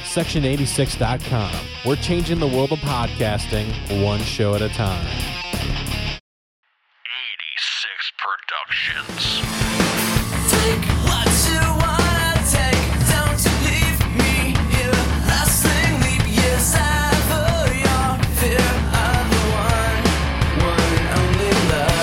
Section86.com. We're changing the world of podcasting one show at a time. 86 Productions. Take what you wanna take. Don't you leave me here. Lasting leap years ever. Your fear of the one and only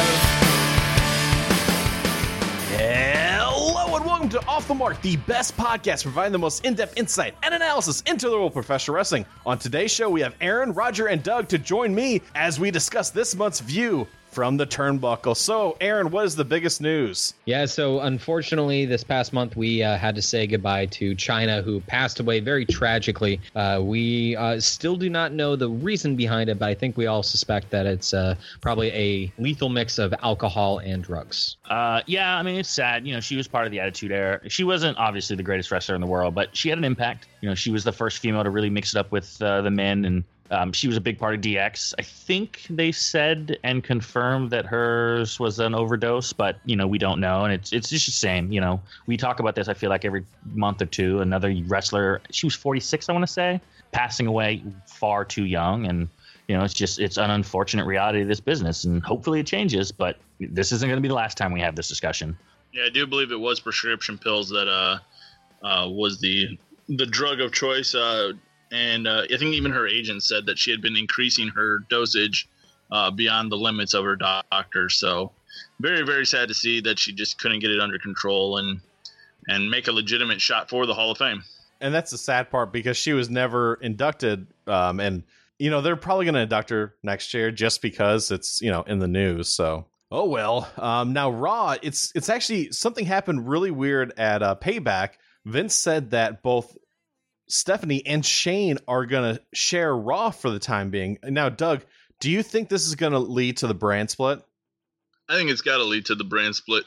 love. Hello and welcome to Off the Mark, the best podcast providing the most in-depth insight and analysis into the world of professional wrestling. On today's show, we have Aaron, Roger, and Doug to join me as we discuss this month's view from the turnbuckle. So, Aaron, what is the biggest news? Yeah, so unfortunately, this past month, we had to say goodbye to Chyna, who passed away very tragically. We still do not know the reason behind it, but I think we all suspect that it's probably a lethal mix of alcohol and drugs. Yeah, I mean, it's sad. You know, she was part of the Attitude Era. She wasn't obviously the greatest wrestler in the world, but she had an impact. You know, she was the first female to really mix it up with the men, and she was a big part of DX. I think they said and confirmed that hers was an overdose, but, you know, we don't know. And it's just the same. You know, we talk about this, I feel like, every month or two. Another wrestler, she was 46, I want to say, passing away far too young. And, you know, it's an unfortunate reality of this business. And hopefully it changes, but this isn't going to be the last time we have this discussion. Yeah, I do believe it was prescription pills that was the drug of choice. And I think even her agent said that she had been increasing her dosage beyond the limits of her doctor. So very, very sad to see that she just couldn't get it under control and make a legitimate shot for the Hall of Fame. And that's the sad part because she was never inducted. And, you know, they're probably going to induct her next year just because it's, you know, in the news. So, oh, well. Now, Raw, it's actually something happened really weird at Payback. Vince said that both Stephanie and Shane are going to share Raw for the time being. Now, Doug, do you think this is going to lead to the brand split? I think it's got to lead to the brand split,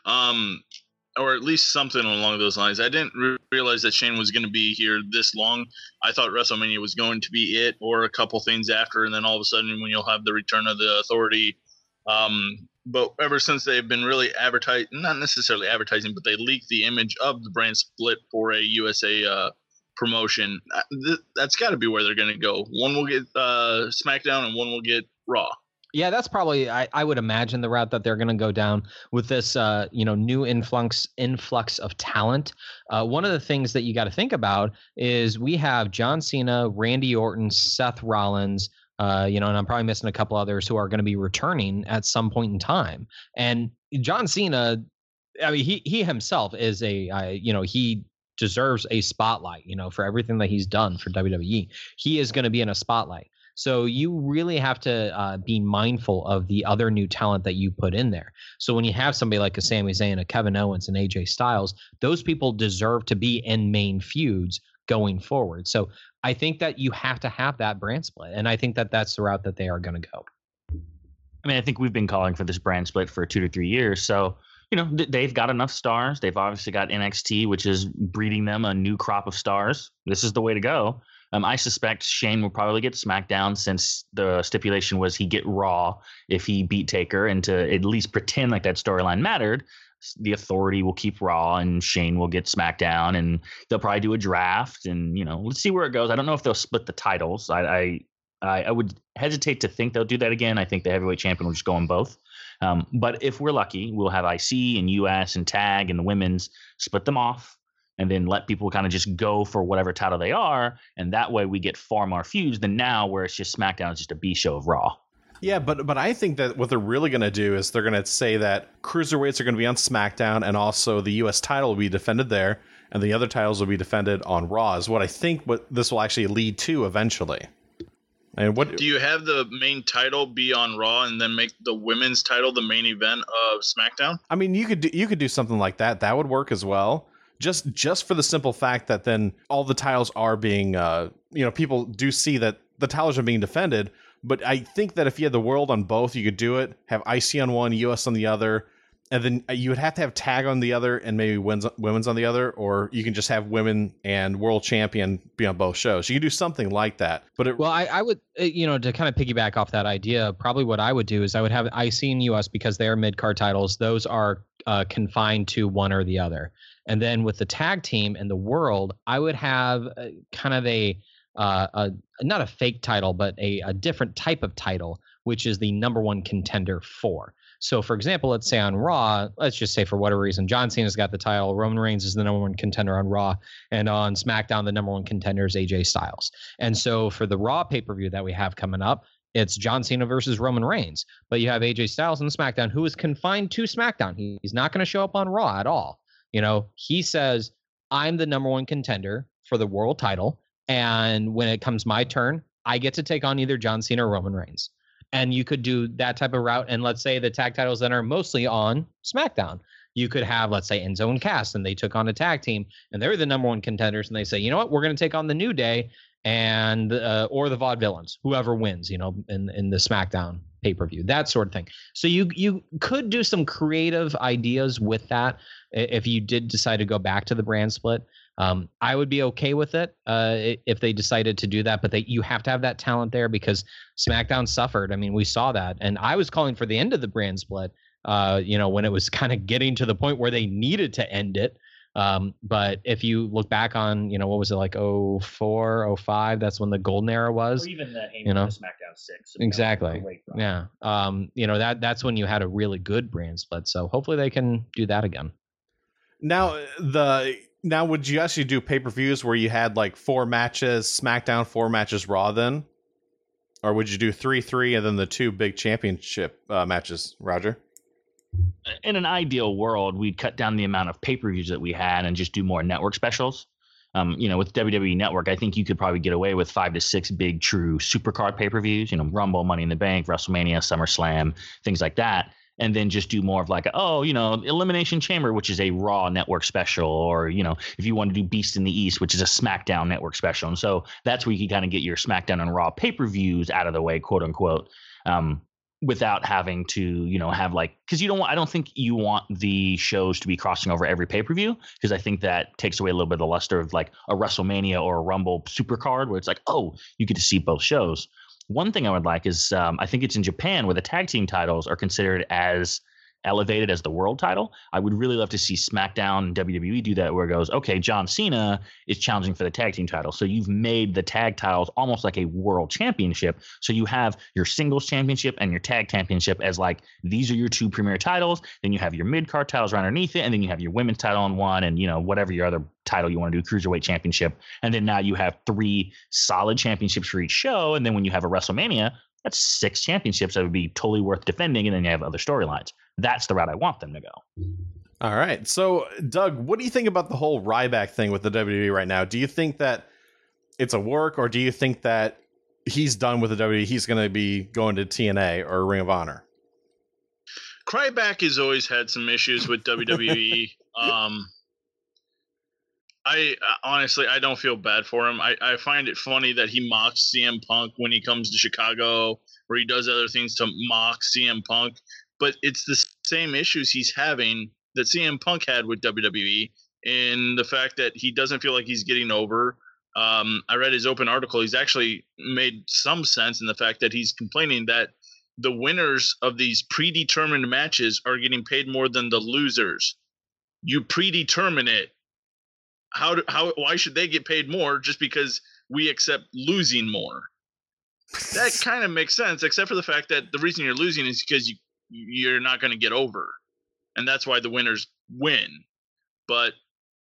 or at least something along those lines. I didn't realize that Shane was going to be here this long. I thought WrestleMania was going to be it or a couple things after, and then all of a sudden when you'll have the return of the Authority. But ever since they've been really not necessarily advertising, but they leaked the image of the brand split for a USA promotion. That's got to be where they're going to go. One will get SmackDown and one will get Raw. Yeah, that's probably, I would imagine, the route that they're going to go down with this, new influx of talent. One of the things that you got to think about is we have John Cena, Randy Orton, Seth Rollins, and I'm probably missing a couple others who are going to be returning at some point in time. And John Cena, I mean, he himself is he deserves a spotlight, for everything that he's done for WWE. He is going to be in a spotlight. So you really have to be mindful of the other new talent that you put in there. So when you have somebody like a Sami Zayn, a Kevin Owens, and AJ Styles, those people deserve to be in main feuds going forward. So I think that you have to have that brand split. And I think that that's the route that they are going to go. I mean, I think we've been calling for this brand split for 2 to 3 years. So, they've got enough stars. They've obviously got NXT, which is breeding them a new crop of stars. This is the way to go. I suspect Shane will probably get SmackDown since the stipulation was he get Raw if he beat Taker, and to at least pretend like that storyline mattered. The Authority will keep Raw and Shane will get SmackDown, and they'll probably do a draft, and let's see where it goes. I don't know if they'll split the titles. I would hesitate to think they'll do that again. I think the heavyweight champion will just go on both. But if we're lucky, we'll have IC and US and Tag and the women's, split them off, and then let people kind of just go for whatever title they are. And that way we get far more feuds than now where it's just SmackDown is just a B show of Raw. Yeah, but I think that what they're really going to do is they're going to say that cruiserweights are going to be on SmackDown, and also the U.S. title will be defended there, and the other titles will be defended on Raw, is what I think what this will actually lead to eventually. And what do you have the main title be on Raw and then make the women's title the main event of SmackDown? I mean, you could do something like that. That would work as well. Just for the simple fact that then all the titles are being, people do see that the titles are being defended. But I think that if you had the world on both, you could do it. Have IC on one, US on the other, and then you would have to have tag on the other and maybe women's on the other, or you can just have women and world champion be on both shows. You can do something like that. But Well, I would, to kind of piggyback off that idea, probably what I would do is I would have IC and US because they are mid-card titles. Those are confined to one or the other. And then with the tag team and the world, I would have kind of a not a fake title, but a different type of title, which is the number one contender for. So, for example, let's say on Raw, let's just say for whatever reason, John Cena's got the title, Roman Reigns is the number one contender on Raw, and on SmackDown, the number one contender is AJ Styles. And so for the Raw pay-per-view that we have coming up, it's John Cena versus Roman Reigns. But you have AJ Styles on SmackDown, who is confined to SmackDown. He's not going to show up on Raw at all. He says, I'm the number one contender for the world title, and when it comes my turn, I get to take on either John Cena or Roman Reigns. And you could do that type of route. And let's say the tag titles that are mostly on SmackDown. You could have, let's say, Enzo and Cass, and they took on a tag team, and they're the number one contenders. And they say, you know what, we're going to take on the New Day and or the Vaudevillains, whoever wins, in the SmackDown pay-per-view, that sort of thing. So you could do some creative ideas with that if you did decide to go back to the brand split. I would be okay with it if they decided to do that, but you have to have that talent there because SmackDown suffered. I mean, we saw that, and I was calling for the end of the brand split. When it was kind of getting to the point where they needed to end it. But if you look back on, what was it, like 04, 05? That's when the golden era was. Or even the SmackDown 6. Exactly. Yeah. That's when you had a really good brand split. So hopefully they can do that again. Now would you actually do pay-per-views where you had like 4 matches SmackDown, 4 matches Raw then? Or would you do 3-3 and then the 2 big championship matches, Roger? In an ideal world, we'd cut down the amount of pay-per-views that we had and just do more network specials. With WWE Network, I think you could probably get away with 5 to 6 big true supercard pay-per-views, Rumble, Money in the Bank, WrestleMania, SummerSlam, things like that. And then just do more of like, Elimination Chamber, which is a Raw network special, or, if you want to do Beast in the East, which is a SmackDown network special. And so that's where you can kind of get your SmackDown and Raw pay-per-views out of the way, quote unquote, without having to, have because I don't think you want the shows to be crossing over every pay-per-view, because I think that takes away a little bit of the luster of like a WrestleMania or a Rumble supercard where it's like, you get to see both shows. One thing I would like is I think it's in Japan where the tag team titles are considered as elevated as the world title. I would really love to see SmackDown and WWE do that, where it goes, okay, John Cena is challenging for the tag team title. So you've made the tag titles almost like a world championship. So you have your singles championship and your tag championship as like, these are your 2 premier titles. Then you have your mid-card titles right underneath it. And then you have your women's title on one and, whatever your other title you want to do, cruiserweight championship. And then now you have 3 solid championships for each show. And then when you have a WrestleMania, that's 6 championships that would be totally worth defending. And then you have other storylines. That's the route I want them to go. All right. So, Doug, what do you think about the whole Ryback thing with the WWE right now? Do you think that it's a work, or do you think that he's done with the WWE? He's going to be going to TNA or Ring of Honor? Ryback has always had some issues with WWE. I honestly, I don't feel bad for him. I find it funny that he mocks CM Punk when he comes to Chicago, or he does other things to mock CM Punk. But it's the same issues he's having that CM Punk had with WWE, in the fact that he doesn't feel like he's getting over. I read his open article. He's actually made some sense in the fact that he's complaining that the winners of these predetermined matches are getting paid more than the losers. You predetermine it. Why should they get paid more just because we accept losing more? That kind of makes sense, except for the fact that the reason you're losing is because you're not going to get over, and that's why the winners win. But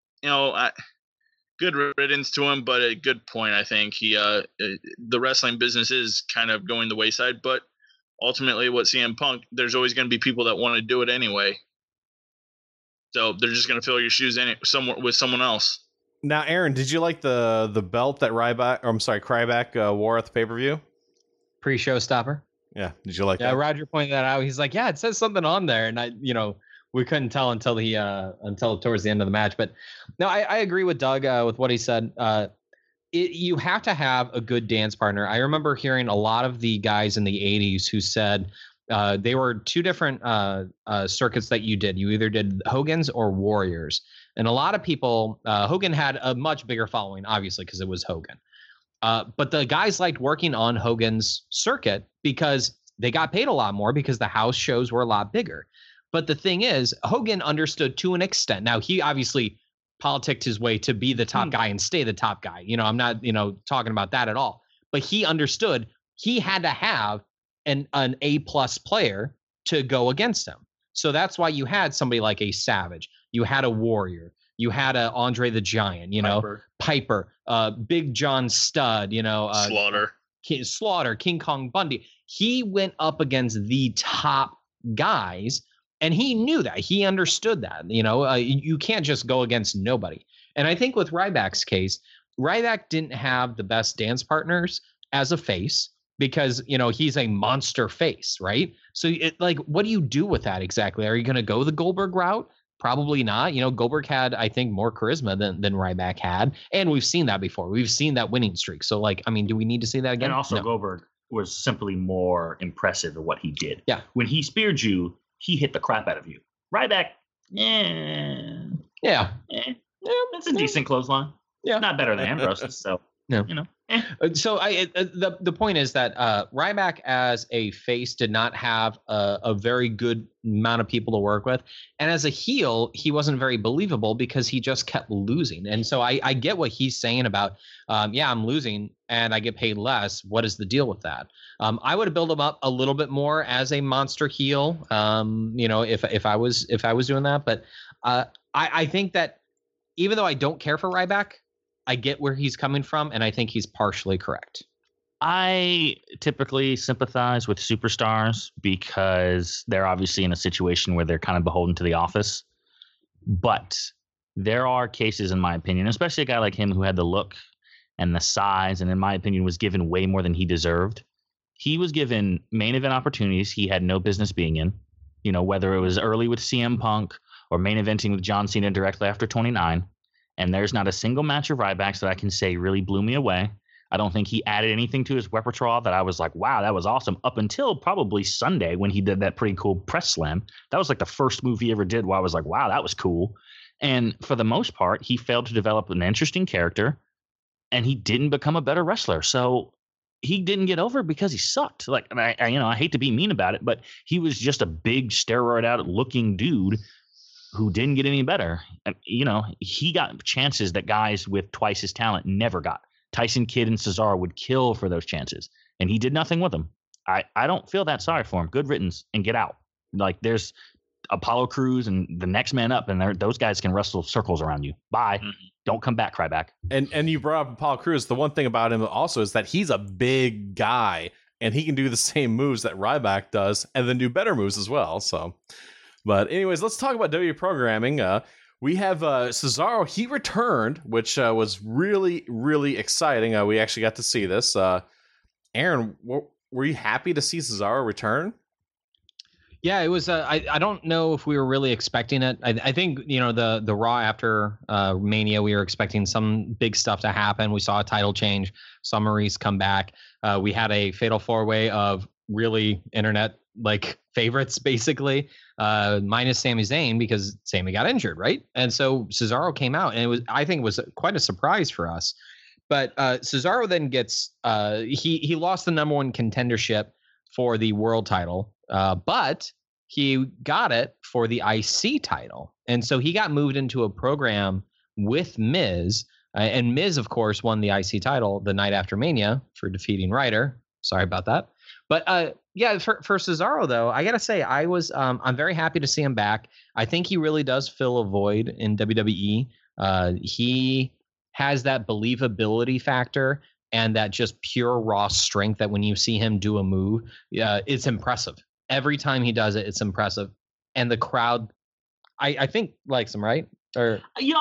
good riddance to him, but a good point. I think the wrestling business is kind of going the wayside, but ultimately what CM Punk, there's always going to be people that want to do it anyway. So they're just going to fill your shoes with someone else. Now, Aaron, did you like the belt that Ryback wore at the pay-per-view? Pre-show stopper. Yeah. Did you like that? Yeah, Roger pointed that out. He's like, yeah, it says something on there. And we couldn't tell until towards the end of the match. But no, I agree with Doug with what he said. You have to have a good dance partner. I remember hearing a lot of the guys in the 80s who said, They were two different circuits that you did. You either did Hogan's or Warriors. And a lot of people, Hogan had a much bigger following, obviously, because it was Hogan. But the guys liked working on Hogan's circuit because they got paid a lot more because the house shows were a lot bigger. But the thing is, Hogan understood to an extent. Now, he obviously politicked his way to be the top guy and stay the top guy. I'm not, talking about that at all. But he understood he had to have an A-plus player to go against him. So that's why you had somebody like a Savage. You had a Warrior. You had a Andre the Giant, Piper, Big John Studd, Slaughter, King Kong Bundy. He went up against the top guys, and he knew that. He understood that. You can't just go against nobody. And I think with Ryback's case, Ryback didn't have the best dance partners as a face because, he's a monster face, right? So, what do you do with that exactly? Are you going to go the Goldberg route? Probably not. Goldberg had, I think, more charisma than Ryback had. And we've seen that before. We've seen that winning streak. So, do we need to see that again? And also, No. Goldberg was simply more impressive at what he did. Yeah. When he speared you, he hit the crap out of you. Ryback, Yeah. That's a decent clothesline. Yeah. Not better than Ambrose's. So, No. eh. So the point is that Ryback as a face did not have a very good amount of people to work with, and as a heel he wasn't very believable because he just kept losing. And so I get what he's saying about I'm losing and I get paid less. What is the deal with that? I would have built him up a little bit more as a monster heel. If I was doing that, but I think that even though I don't care for Ryback, I get where he's coming from, and I think he's partially correct. I typically sympathize with superstars because they're obviously in a situation where they're kind of beholden to the office. But there are cases, in my opinion, especially a guy like him who had the look and the size, and in my opinion was given way more than he deserved. He was given main event opportunities he had no business being in, whether it was early with CM Punk or main eventing with John Cena directly after 29. And there's not a single match of Ryback's that I can say really blew me away. I don't think he added anything to his repertoire that I was like, wow, that was awesome, up until probably Sunday when he did that pretty cool press slam. That was like the first move he ever did where I was like, wow, that was cool. And for the most part, he failed to develop an interesting character, and he didn't become a better wrestler. So he didn't get over because he sucked. I hate to be mean about it, but he was just a big steroid out looking dude who didn't get any better. And, he got chances that guys with twice his talent never got. Tyson Kidd and Cesaro would kill for those chances, and he did nothing with them. I don't feel that sorry for him. Good riddance and get out. There's Apollo Crews and the next man up, and those guys can wrestle circles around you. Bye. Mm-hmm. Don't come back, Ryback. And you brought up Apollo Crews. The one thing about him also is that he's a big guy, and he can do the same moves that Ryback does, and then do better moves as well. So... But anyways, let's talk about WWE programming. We have Cesaro. He returned, which was really, really exciting. We actually got to see this. Aaron, were you happy to see Cesaro return? Yeah, it was. I don't know if we were really expecting it. I think the Raw after Mania, we were expecting some big stuff to happen. We saw a title change, saw Maurice come back. We had a fatal 4-way of really internet favorites, basically, minus Sami Zayn because Sami got injured, right? And so Cesaro came out, and I think it was quite a surprise for us. But Cesaro then gets he lost the number one contendership for the world title, but he got it for the IC title, and so he got moved into a program with Miz, and Miz, of course, won the IC title the night after Mania for defeating Ryder. Sorry about that. But for Cesaro, though, I got to say, I'm very happy to see him back. I think he really does fill a void in WWE. He has that believability factor and that just pure raw strength that when you see him do a move, it's impressive. Every time he does it, it's impressive. And the crowd, I think, likes him, right? Or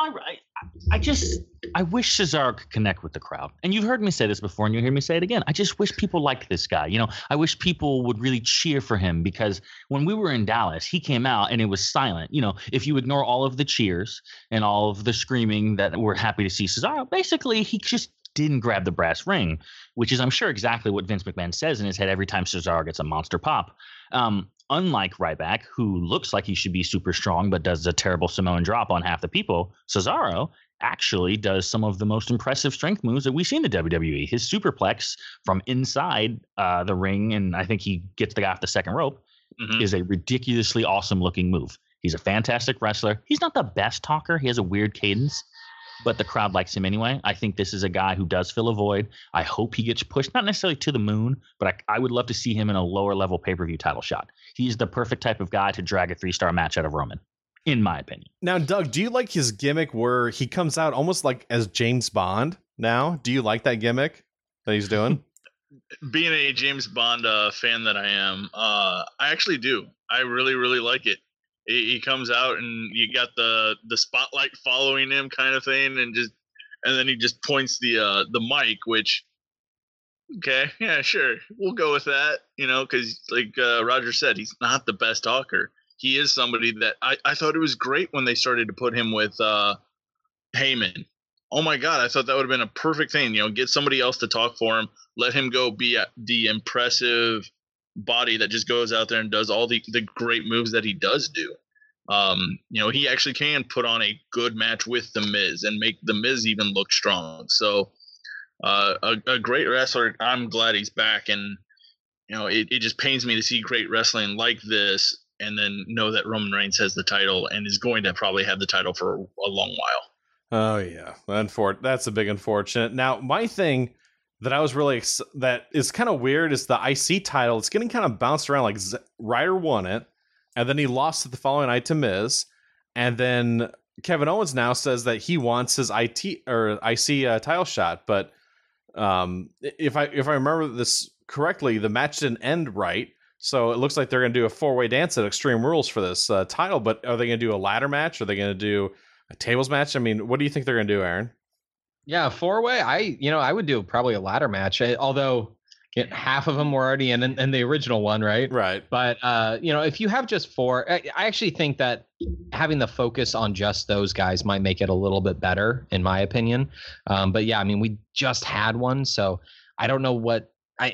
I wish Cesaro could connect with the crowd. And you've heard me say this before, and you'll hear me say it again. I just wish people liked this guy. I wish people would really cheer for him, because when we were in Dallas, he came out and it was silent. If you ignore all of the cheers and all of the screaming that we're happy to see Cesaro, basically he just didn't grab the brass ring, which is, I'm sure, exactly what Vince McMahon says in his head every time Cesaro gets a monster pop. Unlike Ryback, who looks like he should be super strong but does a terrible Samoan drop on half the people, Cesaro actually does some of the most impressive strength moves that we see in the WWE. His superplex from inside the ring, and I think he gets the guy off the second rope, is a ridiculously awesome looking move. He's a fantastic wrestler. He's not the best talker. He has a weird cadence, but the crowd likes him anyway. I think this is a guy who does fill a void. I hope he gets pushed, not necessarily to the moon, but I would love to see him in a lower level pay-per-view title shot. He's the perfect type of guy to drag a 3-star match out of Roman, in my opinion. Now, Doug, do you like his gimmick where he comes out almost like as James Bond now? Do you like that gimmick that he's doing? Being a James Bond fan that I am, I actually do. I really, really like it. He comes out and you got the spotlight following him kind of thing, and then he just points the mic, which, okay, yeah, sure, we'll go with that, because like Roger said, he's not the best talker. He is somebody that I thought it was great when they started to put him with Heyman. Oh my God, I thought that would have been a perfect thing. Get somebody else to talk for him, let him go be the impressive body that just goes out there and does all the great moves that he does do. He actually can put on a good match with The Miz and make The Miz even look strong. So a great wrestler. I'm glad he's back, and it just pains me to see great wrestling like this and then know that Roman Reigns has the title and is going to probably have the title for a long while. Oh yeah, that's a big unfortunate. Now, my thing that I was really that is kind of weird is the IC title. It's getting kind of bounced around. Like Ryder won it, and then he lost it the following night to Miz, and then Kevin Owens now says that he wants his IC title shot. But if I remember this correctly, the match didn't end right, so it looks like they're going to do a 4-way dance at Extreme Rules for this title. But are they going to do a ladder match? Are they going to do a tables match? I mean, what do you think they're going to do, Aaron? Yeah, 4-way. I would do probably a ladder match, although half of them were already in the original one, right? Right. But if you have just 4, I actually think that having the focus on just those guys might make it a little bit better, in my opinion. But yeah, I mean, we just had one, so I don't know what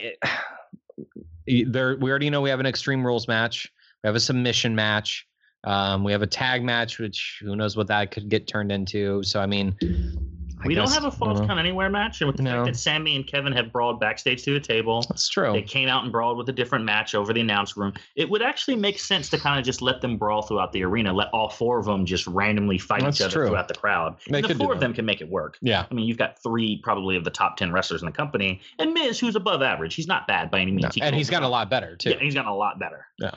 we already know we have an Extreme Rules match. We have a submission match. We have a tag match, which who knows what that could get turned into. So, I mean, we don't have a Falls Count Anywhere match, and with the fact that Sammy and Kevin have brawled backstage to the table, that's true. They came out and brawled with a different match over the announce room. It would actually make sense to kind of just let them brawl throughout the arena, let all 4 of them just randomly fight each other throughout the crowd. The 4 of them can make it work. Yeah, I mean, you've got 3 probably of the top 10 wrestlers in the company, and Miz, who's above average. He's not bad by any means. No. And he's gotten a lot better too. Yeah, he's gotten a lot better. Yeah.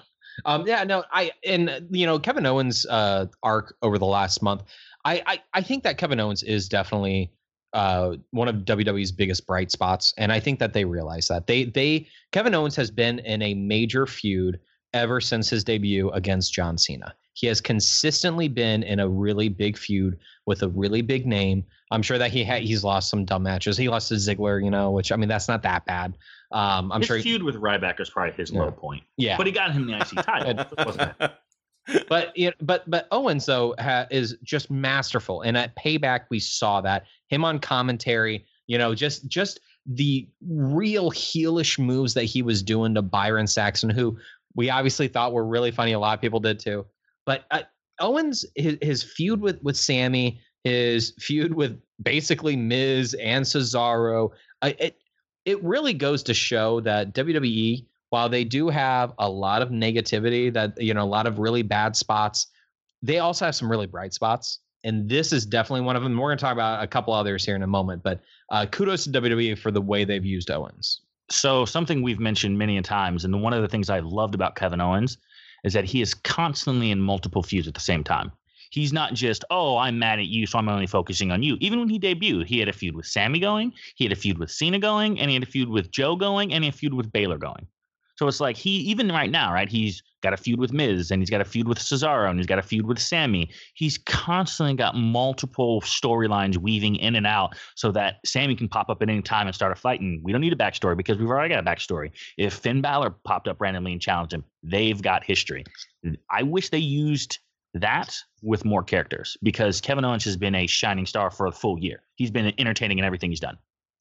Kevin Owens' arc over the last month, I think that Kevin Owens is definitely one of WWE's biggest bright spots, and I think that they realize that Kevin Owens has been in a major feud ever since his debut against John Cena. He has consistently been in a really big feud with a really big name. I'm sure that he's lost some dumb matches. He lost to Ziggler, which, I mean, that's not that bad. I'm sure his feud with Ryback was probably his low point. Yeah, but he got him the IC title. It wasn't bad. But Owens though is just masterful, and at Payback we saw that him on commentary, just the real heelish moves that he was doing to Byron Saxton, who we obviously thought were really funny. A lot of people did too. But Owens, his feud with Sammy, his feud with basically Miz and Cesaro, it really goes to show that WWE, while they do have a lot of negativity, that a lot of really bad spots, they also have some really bright spots, and this is definitely one of them. We're going to talk about a couple others here in a moment, but kudos to WWE for the way they've used Owens. So something we've mentioned many times, and one of the things I loved about Kevin Owens is that he is constantly in multiple feuds at the same time. He's not just, I'm mad at you, so I'm only focusing on you. Even when he debuted, he had a feud with Sammy going, he had a feud with Cena going, and he had a feud with Joe going, and he had a feud with Baylor going. So it's like even right now, right, he's got a feud with Miz, and he's got a feud with Cesaro, and he's got a feud with Sammy. He's constantly got multiple storylines weaving in and out so that Sammy can pop up at any time and start a fight. And we don't need a backstory because we've already got a backstory. If Finn Balor popped up randomly and challenged him, they've got history. I wish they used that with more characters, because Kevin Owens has been a shining star for a full year. He's been entertaining in everything he's done.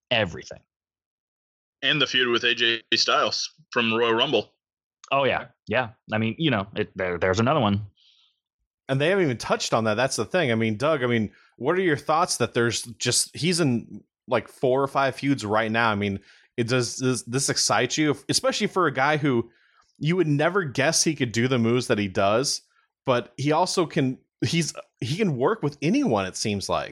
everything. And the feud with AJ Styles from Royal Rumble. Oh yeah. I mean, there's another one. And they haven't even touched on that. That's the thing. I mean, Doug, what are your thoughts that he's in like 4 or 5 feuds right now? I mean, does this excite you, especially for a guy who you would never guess he could do the moves that he does, but he also can work with anyone, it seems like.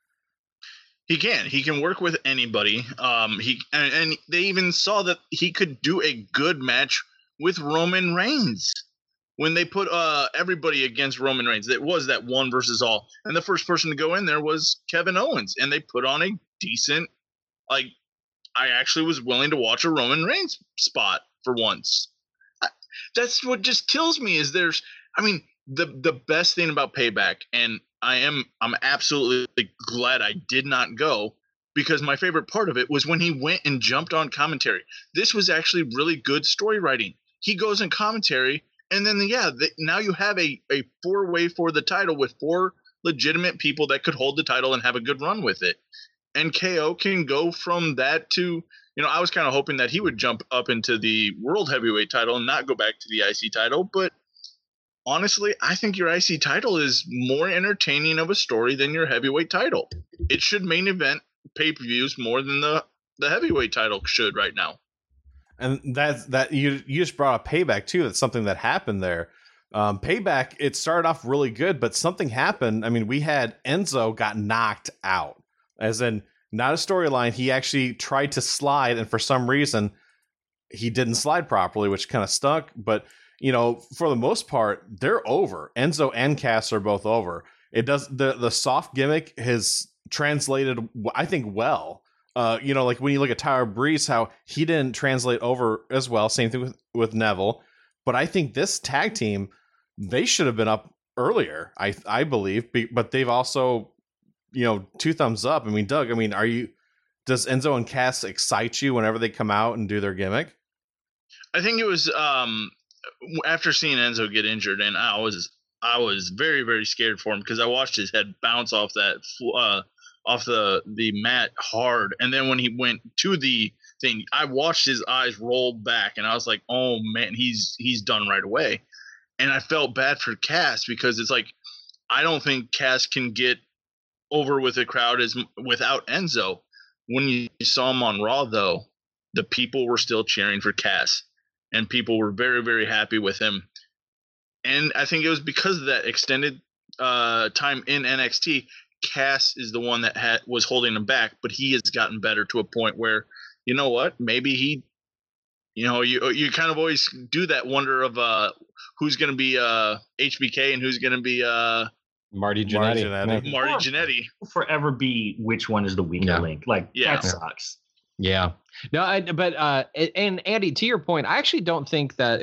He can work with anybody. And they even saw that he could do a good match with Roman Reigns when they put everybody against Roman Reigns. It was that one versus all, and the first person to go in there was Kevin Owens, and they put on a decent, like, I actually was willing to watch a Roman Reigns spot for once. That's what just kills me is the best thing about Payback, and I'm absolutely glad I did not go, because my favorite part of it was when he went and jumped on commentary. This was actually really good story writing. He goes in commentary, and then now you have a 4-way for the title with 4 legitimate people that could hold the title and have a good run with it. And KO can go from that to, I was kind of hoping that he would jump up into the World Heavyweight title and not go back to the IC title, but honestly, I think your IC title is more entertaining of a story than your heavyweight title. It should main event pay-per-views more than the heavyweight title should right now. And that you just brought up Payback too. That's something that happened there. Payback, it started off really good, but something happened. I mean, we had Enzo got knocked out, as in not a storyline. He actually tried to slide, and for some reason, he didn't slide properly, which kind of stunk. But for the most part, they're over. Enzo and Cass are both over. It does the soft gimmick has translated, I think, well. Like when you look at Tyler Breeze, how he didn't translate over as well. Same thing with Neville. But I think this tag team, they should have been up earlier, I believe. But they've also, 2 thumbs up. I mean, Doug, does Enzo and Cass excite you whenever they come out and do their gimmick? I think it was after seeing Enzo get injured, and I was very, very scared for him because I watched his head bounce off that off the mat hard, and then when he went to the thing, I watched his eyes roll back, and I was like, oh man, he's done right away. And I felt bad for Cass because it's like, I don't think Cass can get over with the crowd without Enzo. When you saw him on Raw, though, the people were still cheering for Cass, and people were very, very happy with him. And I think it was because of that extended time in NXT. Cass is the one that was holding him back, but he has gotten better to a point where, maybe he, you kind of always do that wonder of who's going to be HBK and who's going to be Marty Jannetty. Marty Jannetty. Forever be which one is the weaker link. Like, that sucks. Yeah. No, and Andy, to your point, I actually don't think that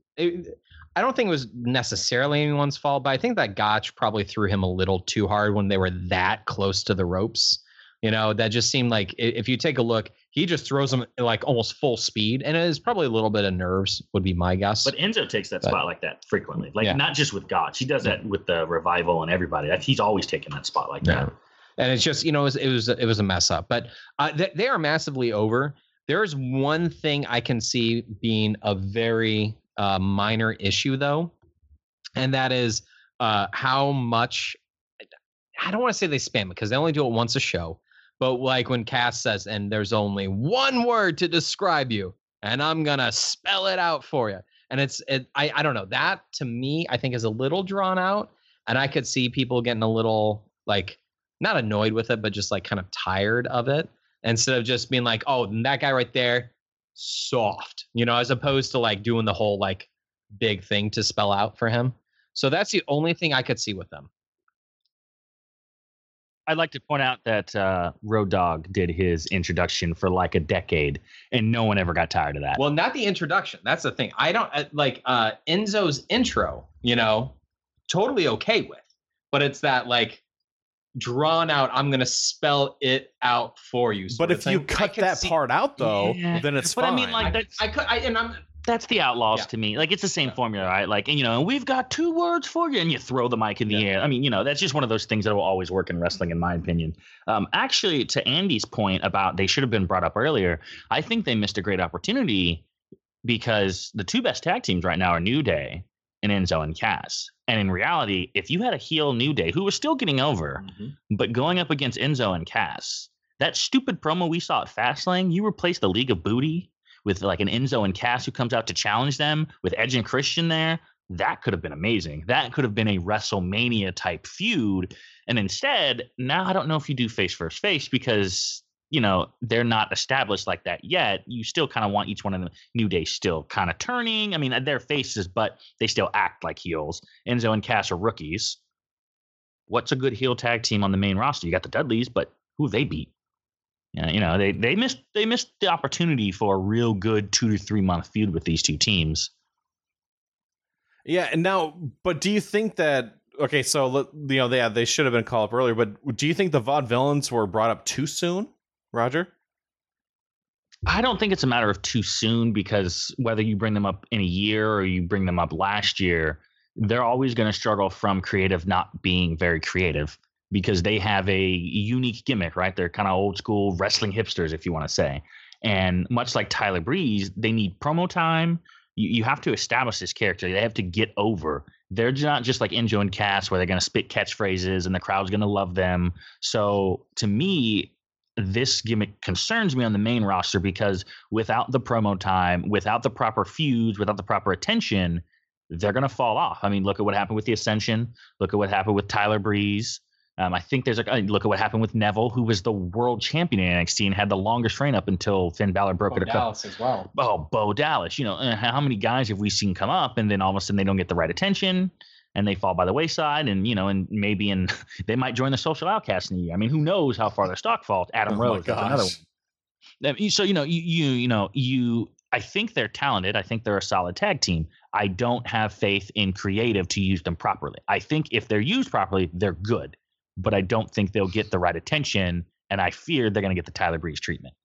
I don't think it was necessarily anyone's fault, but I think that Gotch probably threw him a little too hard when they were that close to the ropes. That just seemed like, if you take a look, he just throws him like almost full speed, and it is probably a little bit of nerves, would be my guess. But Enzo takes that spot like that frequently, not just with Gotch. He does that with the Revival and everybody. He's always taking that spot like that. And it's just, it was a mess up. But they are massively over. There's one thing I can see being a very minor issue, though, and that is how much, I don't want to say they spam it because they only do it once a show, but like when Cass says, and there's only one word to describe you, and I'm gonna spell it out for you, and I don't know, that to me I think is a little drawn out, and I could see people getting a little like not annoyed with it, but just like kind of tired of it, instead of just being like, oh, that guy right there, soft, as opposed to like doing the whole like big thing to spell out for him. So that's the only thing I could see with them. I'd like to point out that Road Dogg did his introduction for like a decade, and no one ever got tired of that. Well, not the introduction. That's the thing. I don't like Enzo's intro, totally okay with, but it's that like drawn out, I'm going to spell it out for you. But if you cut that part out, though, then it's fine. I mean, like, That's the Outlaws Yeah. to me. Like, it's the same formula, right? Like, and, and we've got 2 words for you, and you throw the mic in the air. I mean, that's just one of those things that will always work in wrestling, in my opinion. Actually, to Andy's point about they should have been brought up earlier, I think they missed a great opportunity because the 2 best tag teams right now are New Day and Enzo and Cass. And in reality, if you had a heel New Day who was still getting over, but going up against Enzo and Cass, that stupid promo we saw at Fastlane, you replaced the League of Booty with like an Enzo and Cass who comes out to challenge them with Edge and Christian there. That could have been amazing. That could have been a WrestleMania type feud. And instead, now I don't know if you do face versus face because, they're not established like that yet. You still kind of want each one of them. New Day still kind of turning. I mean, they're faces, but they still act like heels. Enzo and Cass are rookies. What's a good heel tag team on the main roster? You got the Dudleys, but who have they beat? They missed the opportunity for a real good 2 to 3 month feud with these 2 teams. Yeah, and now, but do you think that? Okay, so they should have been called up earlier. But do you think the Vaudevillains were brought up too soon, Roger? I don't think it's a matter of too soon because whether you bring them up in a year or you bring them up last year, they're always going to struggle from creative not being very creative. Because they have a unique gimmick, right? They're kind of old school wrestling hipsters, if you want to say. And much like Tyler Breeze, they need promo time. You have to establish this character. They have to get over. They're not just like Enzo and Cass where they're going to spit catchphrases and the crowd's going to love them. So to me, this gimmick concerns me on the main roster because without the promo time, without the proper feuds, without the proper attention, they're going to fall off. I mean, look at what happened with the Ascension. Look at what happened with Tyler Breeze. I think look at what happened with Neville, who was the world champion in NXT and had the longest reign up until Finn Balor broke it. Dallas as well. Oh, Bo Dallas. How many guys have we seen come up and then all of a sudden they don't get the right attention and they fall by the wayside and maybe they might join the social outcast in a year. I mean, who knows how far their stock falls? Adam Rose is another one. So I think they're talented. I think they're a solid tag team. I don't have faith in creative to use them properly. I think if they're used properly, they're good. But I don't think they'll get the right attention, and I fear they're going to get the Tyler Breeze treatment.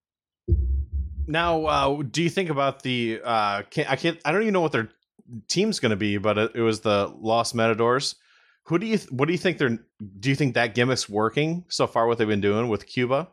Now, do you think about the? I don't even know what their team's going to be, but it was the Los Matadors. What do you think they're? Do you think that gimmick's working so far? What they've been doing with Cuba,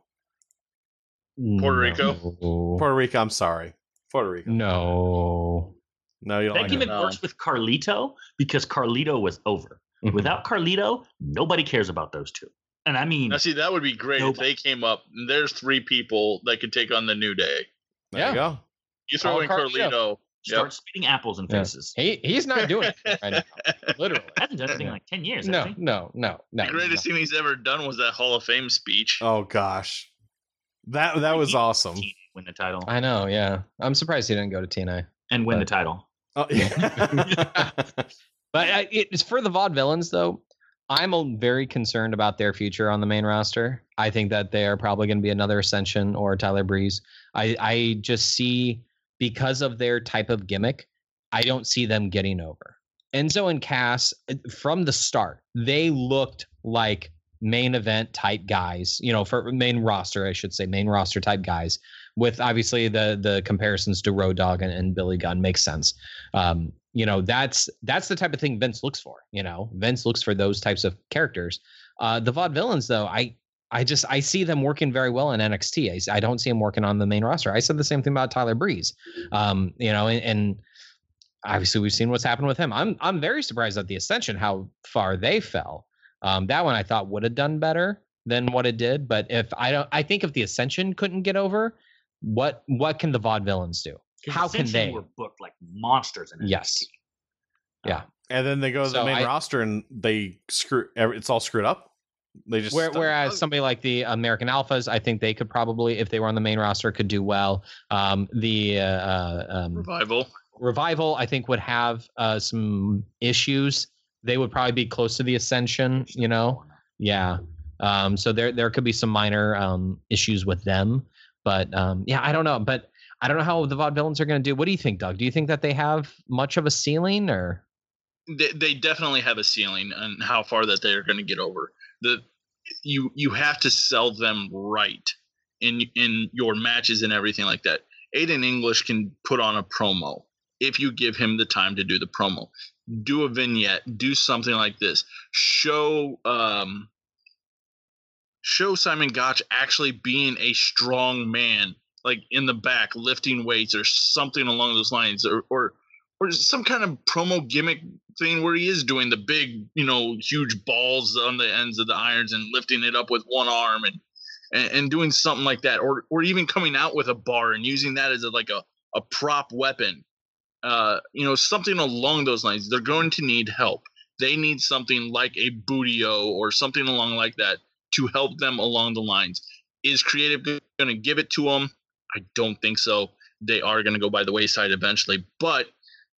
Puerto Rico? Puerto Rico. I'm sorry, Puerto Rico. No, you don't. That like gimmick it. works with Carlito because Carlito was over. Without Carlito, nobody cares about those 2. And I mean, Now, see, that would be great if they came up. And there's 3 people that could take on the New Day. There you go. You throw in Carlito. start spitting apples in faces. He's not doing it right now. Literally. Hasn't done anything in like 10 years. No. The greatest thing he's ever done was that Hall of Fame speech. Oh gosh, that was awesome. Win the title I know. Yeah, I'm surprised he didn't go to TNA and win the title. Oh, yeah. But it's for the Vaudevillains, though. I'm very concerned about their future on the main roster. I think that they are probably going to be another Ascension or Tyler Breeze. I just see, because of their type of gimmick, I don't see them getting over. Enzo and Cass, from the start, they looked like main event type guys, for main roster, I should say, main roster type guys, with obviously the comparisons to Road Dogg and Billy Gunn makes sense. That's the type of thing Vince looks for. Vince looks for those types of characters. The Vaudevillains, though, I see them working very well in NXT. I don't see them working on the main roster. I said the same thing about Tyler Breeze. And obviously we've seen what's happened with him. I'm very surprised at the Ascension, how far they fell. That one I thought would have done better than what it did. But I think if the Ascension couldn't get over, what can the Vaudevillains do? How can they? Were booked like monsters in NXT. Yes. Yeah. And then they go to the main roster and they it's all screwed up. They just whereas somebody like the American Alphas, I think they could probably, if they were on the main roster, could do well. Revival, I think, would have some issues. They would probably be close to the Ascension, Yeah. So there could be some minor issues with them. But I don't know. But I don't know how the Vaudevillains are going to do. What do you think, Doug? Do you think that they have much of a ceiling, or? They definitely have a ceiling on how far that they're going to get over. You have to sell them right in your matches and everything like that. Aiden English can put on a promo if you give him the time to do the promo. Do a vignette, do something like this. Show Simon Gotch actually being a strong man, like in the back, lifting weights or something along those lines, or some kind of promo gimmick thing where he is doing the big, huge balls on the ends of the irons and lifting it up with one arm and doing something like that, or even coming out with a bar and using that as a prop weapon. Something along those lines. They're going to need help. They need something like a Booty-O or something along like that to help them along the lines. Is Creative going to give it to them? I don't think so. They are going to go by the wayside eventually. But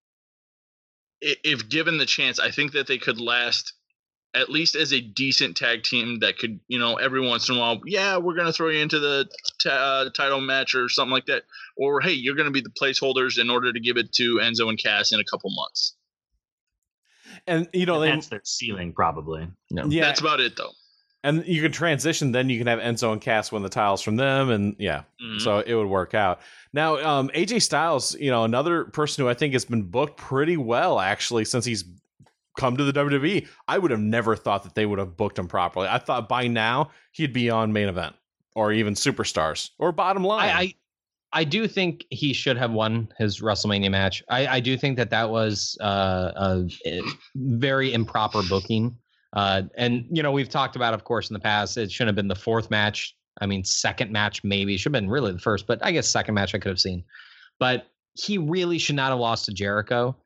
if given the chance, I think that they could last at least as a decent tag team that could, every once in a while, we're going to throw you into the title match or something like that. Or, hey, you're going to be the placeholders in order to give it to Enzo and Cass in a couple months. And, that's their ceiling, probably. No. Yeah. That's about it, though. And you can transition, then you can have Enzo and Cass win the titles from them, and so it would work out. Now, AJ Styles, another person who I think has been booked pretty well, actually, since he's come to the WWE. I would have never thought that they would have booked him properly. I thought by now he'd be on Main Event or even Superstars or Bottom Line. I do think he should have won his WrestleMania match. I do think that was a very improper booking. And we've talked about, of course, in the past, it shouldn't have been the fourth match. I mean, second match, maybe it should have been really the first, but I guess second match I could have seen, but he really should not have lost to Jericho.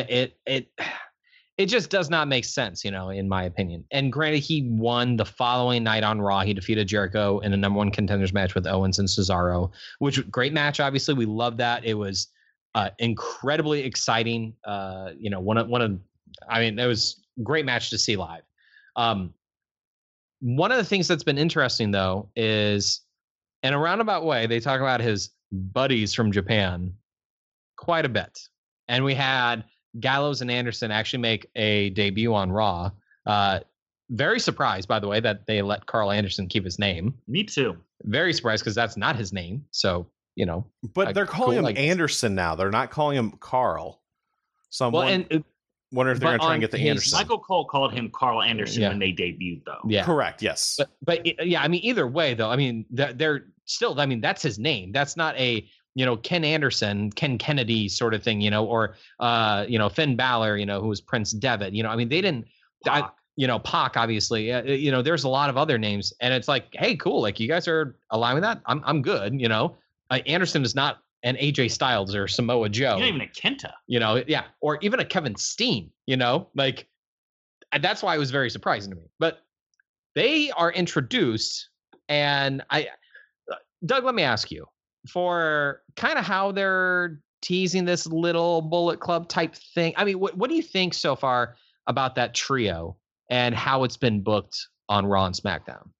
It just does not make sense, in my opinion. And granted, he won the following night on Raw. He defeated Jericho in a number one contenders match with Owens and Cesaro, which great match. Obviously we love that. It was incredibly exciting. It was a great match to see live. One of the things that's been interesting, though, is in a roundabout way, they talk about his buddies from Japan quite a bit. And we had Gallows and Anderson actually make a debut on Raw. Very surprised, by the way, that they let Carl Anderson keep his name. Me too. Very surprised because that's not his name. So, But they're calling him Anderson now. They're not calling him Carl. Wonder if they're going to try and get the Anderson. Michael Cole called him Carl Anderson when they debuted, though. Yeah, correct. Yes, but either way, though, they're still. That's his name. That's not a Ken Anderson, Ken Kennedy sort of thing, or Finn Balor, who was Prince Devitt. They didn't. Pac, obviously. There's a lot of other names, and it's like, hey, cool, like you guys are allowing that. I'm good. Anderson is not an AJ Styles or Samoa Joe. Not even a Kenta. Or even a Kevin Steen, that's why it was very surprising to me. But they are introduced, and Doug, let me ask you, for kind of how they're teasing this little Bullet Club type thing. What do you think so far about that trio and how it's been booked on Raw and SmackDown?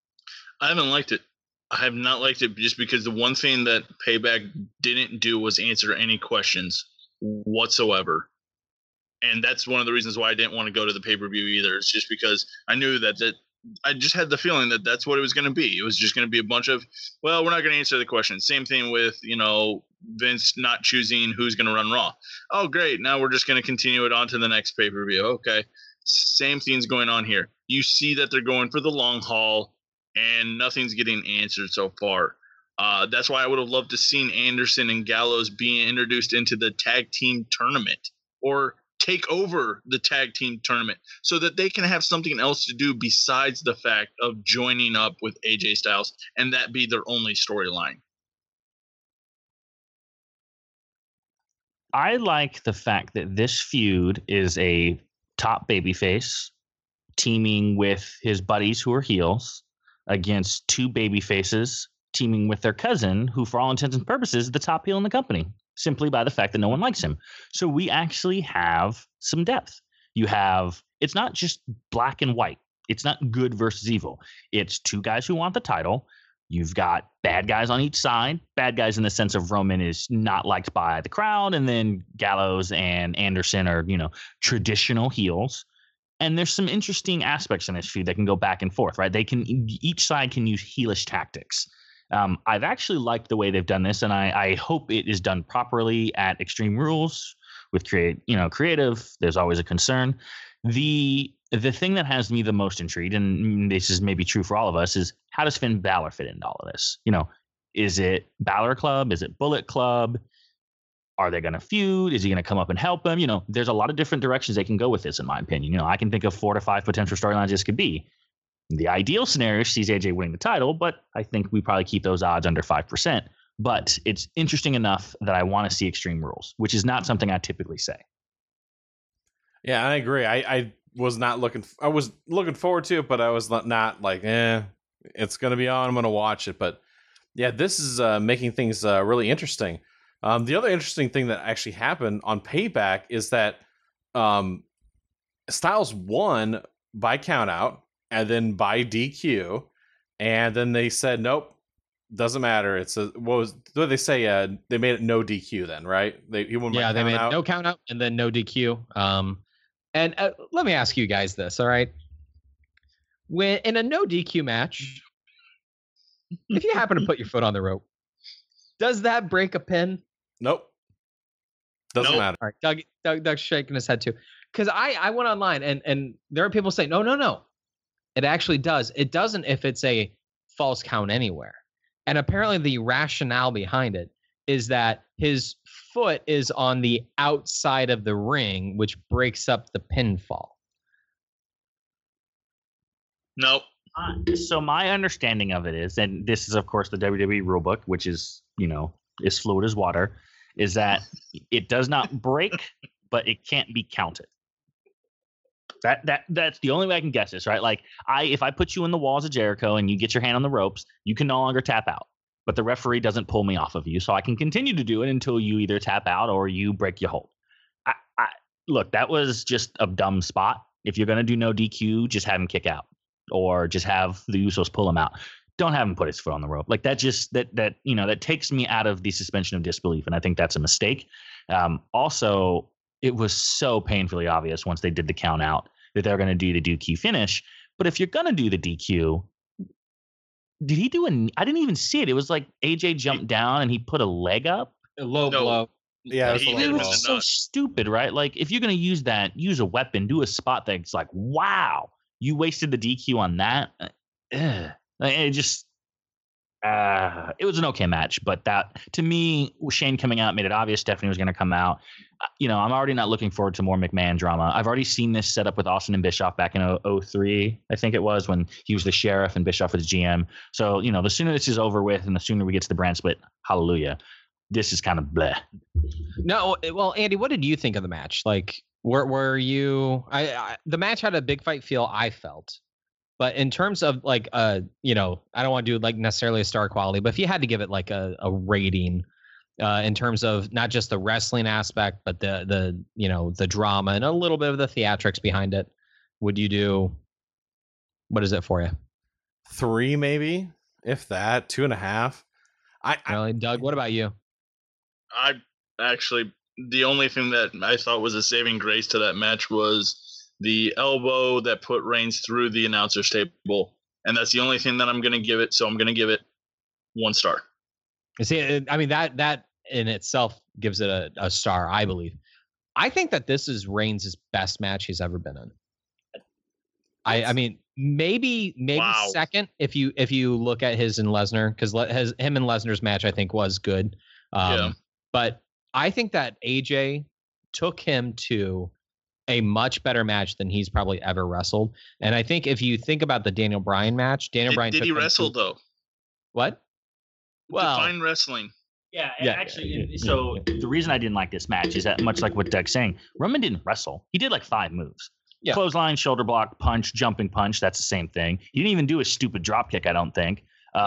I haven't liked it. I have not liked it just because the one thing that Payback didn't do was answer any questions whatsoever. And that's one of the reasons why I didn't want to go to the pay-per-view either. It's just because I knew that I just had the feeling that that's what it was going to be. It was just going to be a bunch of, well, we're not going to answer the questions. Same thing with, Vince not choosing who's going to run Raw. Oh, great. Now we're just going to continue it on to the next pay-per-view. Okay. Same thing's going on here. You see that they're going for the long haul, and nothing's getting answered so far. That's why I would have loved to seen Anderson and Gallows being introduced into the tag team tournament or take over the tag team tournament so that they can have something else to do besides the fact of joining up with AJ Styles and that be their only storyline. I like the fact that this feud is a top babyface teaming with his buddies who are heels against two babyfaces teaming with their cousin, who for all intents and purposes is the top heel in the company, simply by the fact that no one likes him. So we actually have some depth. It's not just black and white. It's not good versus evil. It's two guys who want the title. You've got bad guys on each side. Bad guys in the sense of Roman is not liked by the crowd, and then Gallows and Anderson are, traditional heels. And there's some interesting aspects in this feud that can go back and forth, right? Each side can use heelish tactics. I've actually liked the way they've done this, and I hope it is done properly at Extreme Rules with creative. There's always a concern. The thing that has me the most intrigued, and this is maybe true for all of us, is how does Finn Balor fit into all of this? Is it Balor Club? Is it Bullet Club? Are they going to feud? Is he going to come up and help him? There's a lot of different directions they can go with this, in my opinion. I can think of 4 to 5 potential storylines this could be. The ideal scenario sees AJ winning the title, but I think we probably keep those odds under 5%. But it's interesting enough that I want to see Extreme Rules, which is not something I typically say. Yeah, I agree. I was not looking. I was looking forward to it, but I was not like, it's going to be on. I'm going to watch it. But yeah, this is making things really interesting. The other interesting thing that actually happened on Payback is that Styles won by countout and then by DQ, and then they said nope, doesn't matter. What did they say? They made it no DQ then, right? He won by they made countout. no countout and then no DQ. And let me ask you guys this, all right? When in a no DQ match, if you happen to put your foot on the rope, does that break a pin? Nope. Doesn't Nope. matter. All right, Doug's shaking his head too. Because I went online and there are people saying, no. It actually does. It doesn't if it's a false count anywhere. And apparently the rationale behind it is that his foot is on the outside of the ring, which breaks up the pinfall. Nope. So my understanding of it is, and this is of course the WWE rulebook, which is is fluid as water, is that it does not break, but it can't be counted. That's the only way I can guess this, right? Like if I put you in the walls of Jericho and you get your hand on the ropes, you can no longer tap out. But the referee doesn't pull me off of you, so I can continue to do it until you either tap out or you break your hold. Look, that was just a dumb spot. If you're gonna do no DQ, just have him kick out, or just have the Usos pull him out. Don't have him put his foot on the rope. Like that takes me out of the suspension of disbelief, and I think that's a mistake. Also, it was so painfully obvious once they did the count out that they're going to do the DQ finish. But if you're going to do the DQ, did he do I didn't even see it. It was like AJ jumped down and he put a leg up. A low No. blow. Yeah, He it hit It him in was the so nuts. stupid, right? Like if you're going to use that, use a weapon, do a spot that's like, wow, you wasted the DQ on that. It just, it was an okay match, but that to me, Shane coming out made it obvious Stephanie was going to come out. I'm already not looking forward to more McMahon drama. I've already seen this set up with Austin and Bischoff back in 2003, I think it was, when he was the sheriff and Bischoff was GM. So, the sooner this is over with and the sooner we get to the brand split, hallelujah. This is kind of bleh. No, well, Andy, what did you think of the match? Like, were you? The match had a big fight feel. I felt, but in terms of like, I don't want to do like necessarily a star quality, but if you had to give it like a rating, in terms of not just the wrestling aspect, but the drama and a little bit of the theatrics behind it, would you do? What is it for you? 3 maybe, if that. 2.5. Really, Doug? What about you? I actually, the only thing that I thought was a saving grace to that match was the elbow that put Reigns through the announcer's table. And that's the only thing that I'm going to give it. So I'm going to give it 1 star. See, I mean, that in itself gives it a star, I believe. I think that this is Reigns' best match he's ever been in. I mean, maybe Wow. second if you look at his and Lesnar, because him and Lesnar's match I think was good. Yeah. But I think that AJ took him to a much better match than he's probably ever wrestled. And I think if you think about the Daniel Bryan match, Daniel Bryan Did took he him to- wrestle, though? What? Well, Define wrestling. Yeah, Yeah, actually, yeah, so the reason I didn't like this match is that much like what Doug's saying, Roman didn't wrestle. He did like 5 moves. Yeah. Clothesline, shoulder block, punch, jumping punch. That's the same thing. He didn't even do a stupid drop kick, I don't think.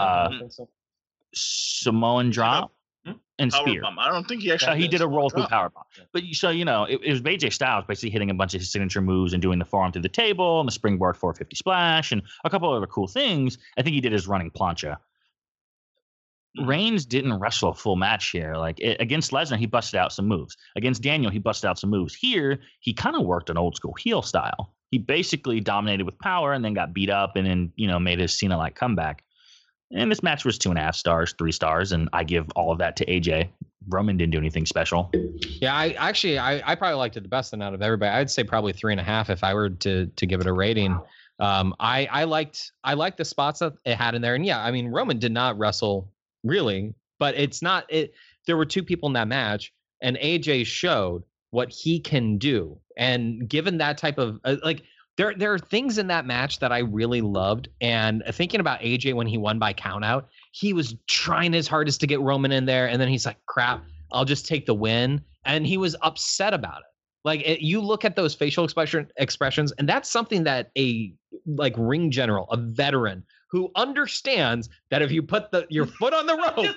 Samoan drop and spear. Powerbomb. I don't think he actually He did a roll through drop. powerbomb. But so, it was AJ Styles basically hitting a bunch of his signature moves and doing the forearm through the table and the springboard 450 splash and a couple other cool things. I think he did his running plancha. Reigns didn't wrestle a full match here. Like against Lesnar, he busted out some moves. Against Daniel, he busted out some moves. Here, he kind of worked an old school heel style. He basically dominated with power and then got beat up and then, made his Cena-like comeback. And this match was 2.5 stars, 3 stars, and I give all of that to AJ. Roman didn't do anything special. Yeah, I probably liked it the best out of everybody. I'd say probably 3.5 if I were to give it a rating. I liked the spots that it had in there, and yeah, I mean Roman did not wrestle really, but it's not it. There were 2 people in that match, and AJ showed what he can do, and given that type of there are things in that match that I really loved, and thinking about AJ when he won by countout, he was trying his hardest to get Roman in there, and then he's like, crap, I'll just take the win, and he was upset about it. You look at those facial expressions, and that's something that a ring general, a veteran who understands that if you put your foot on the rope,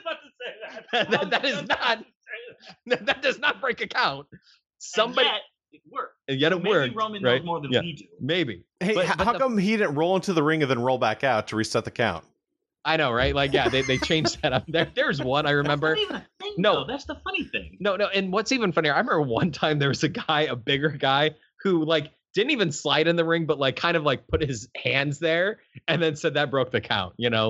that does not break a count. Somebody. It worked. And yet it Maybe worked. Roman right? knows more than we do. Maybe. Hey, But how come he didn't roll into the ring and then roll back out to reset the count? I know, right? They changed that up. There's one I remember. That's not even a thing, No. though. That's the funny thing. No. And what's even funnier, I remember one time there was a bigger guy who didn't even slide in the ring, but kind of put his hands there and then said that broke the count.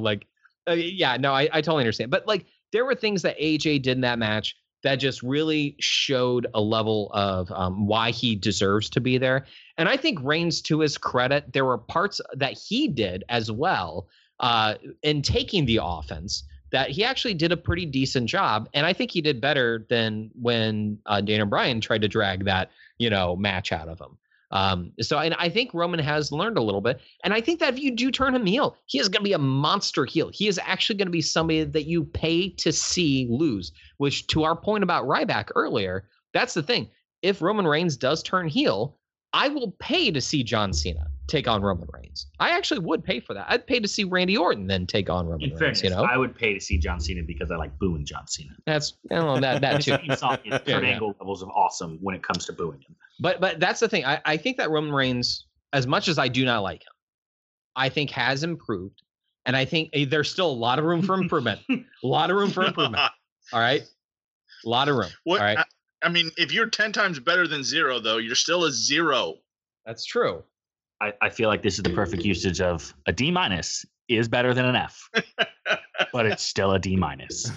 I totally understand. But there were things that AJ did in that match that just really showed a level of why he deserves to be there. And I think Reigns, to his credit, there were parts that he did as well in taking the offense that he actually did a pretty decent job. And I think he did better than when Daniel Bryan tried to drag that, match out of him. And I think Roman has learned a little bit. And I think that if you do turn him heel, he is going to be a monster heel. He is actually going to be somebody that you pay to see lose, which to our point about Ryback earlier, that's the thing. If Roman Reigns does turn heel, I will pay to see John Cena take on Roman Reigns. I actually would pay for that. I'd pay to see Randy Orton then take on Roman In Reigns. fairness, I would pay to see John Cena because I like booing John Cena. That's that too. His song is Kurt Angle levels of awesome when it comes to booing him. But that's the thing. I think that Roman Reigns, as much as I do not like him, I think has improved. And I think there's still a lot of room for improvement. A lot of room for improvement. All right? A lot of room. What? All right? I mean, if you're 10 times better than 0, though, you're still a 0. That's true. I feel like this is the perfect usage of a D- is better than an F, but it's still a D-.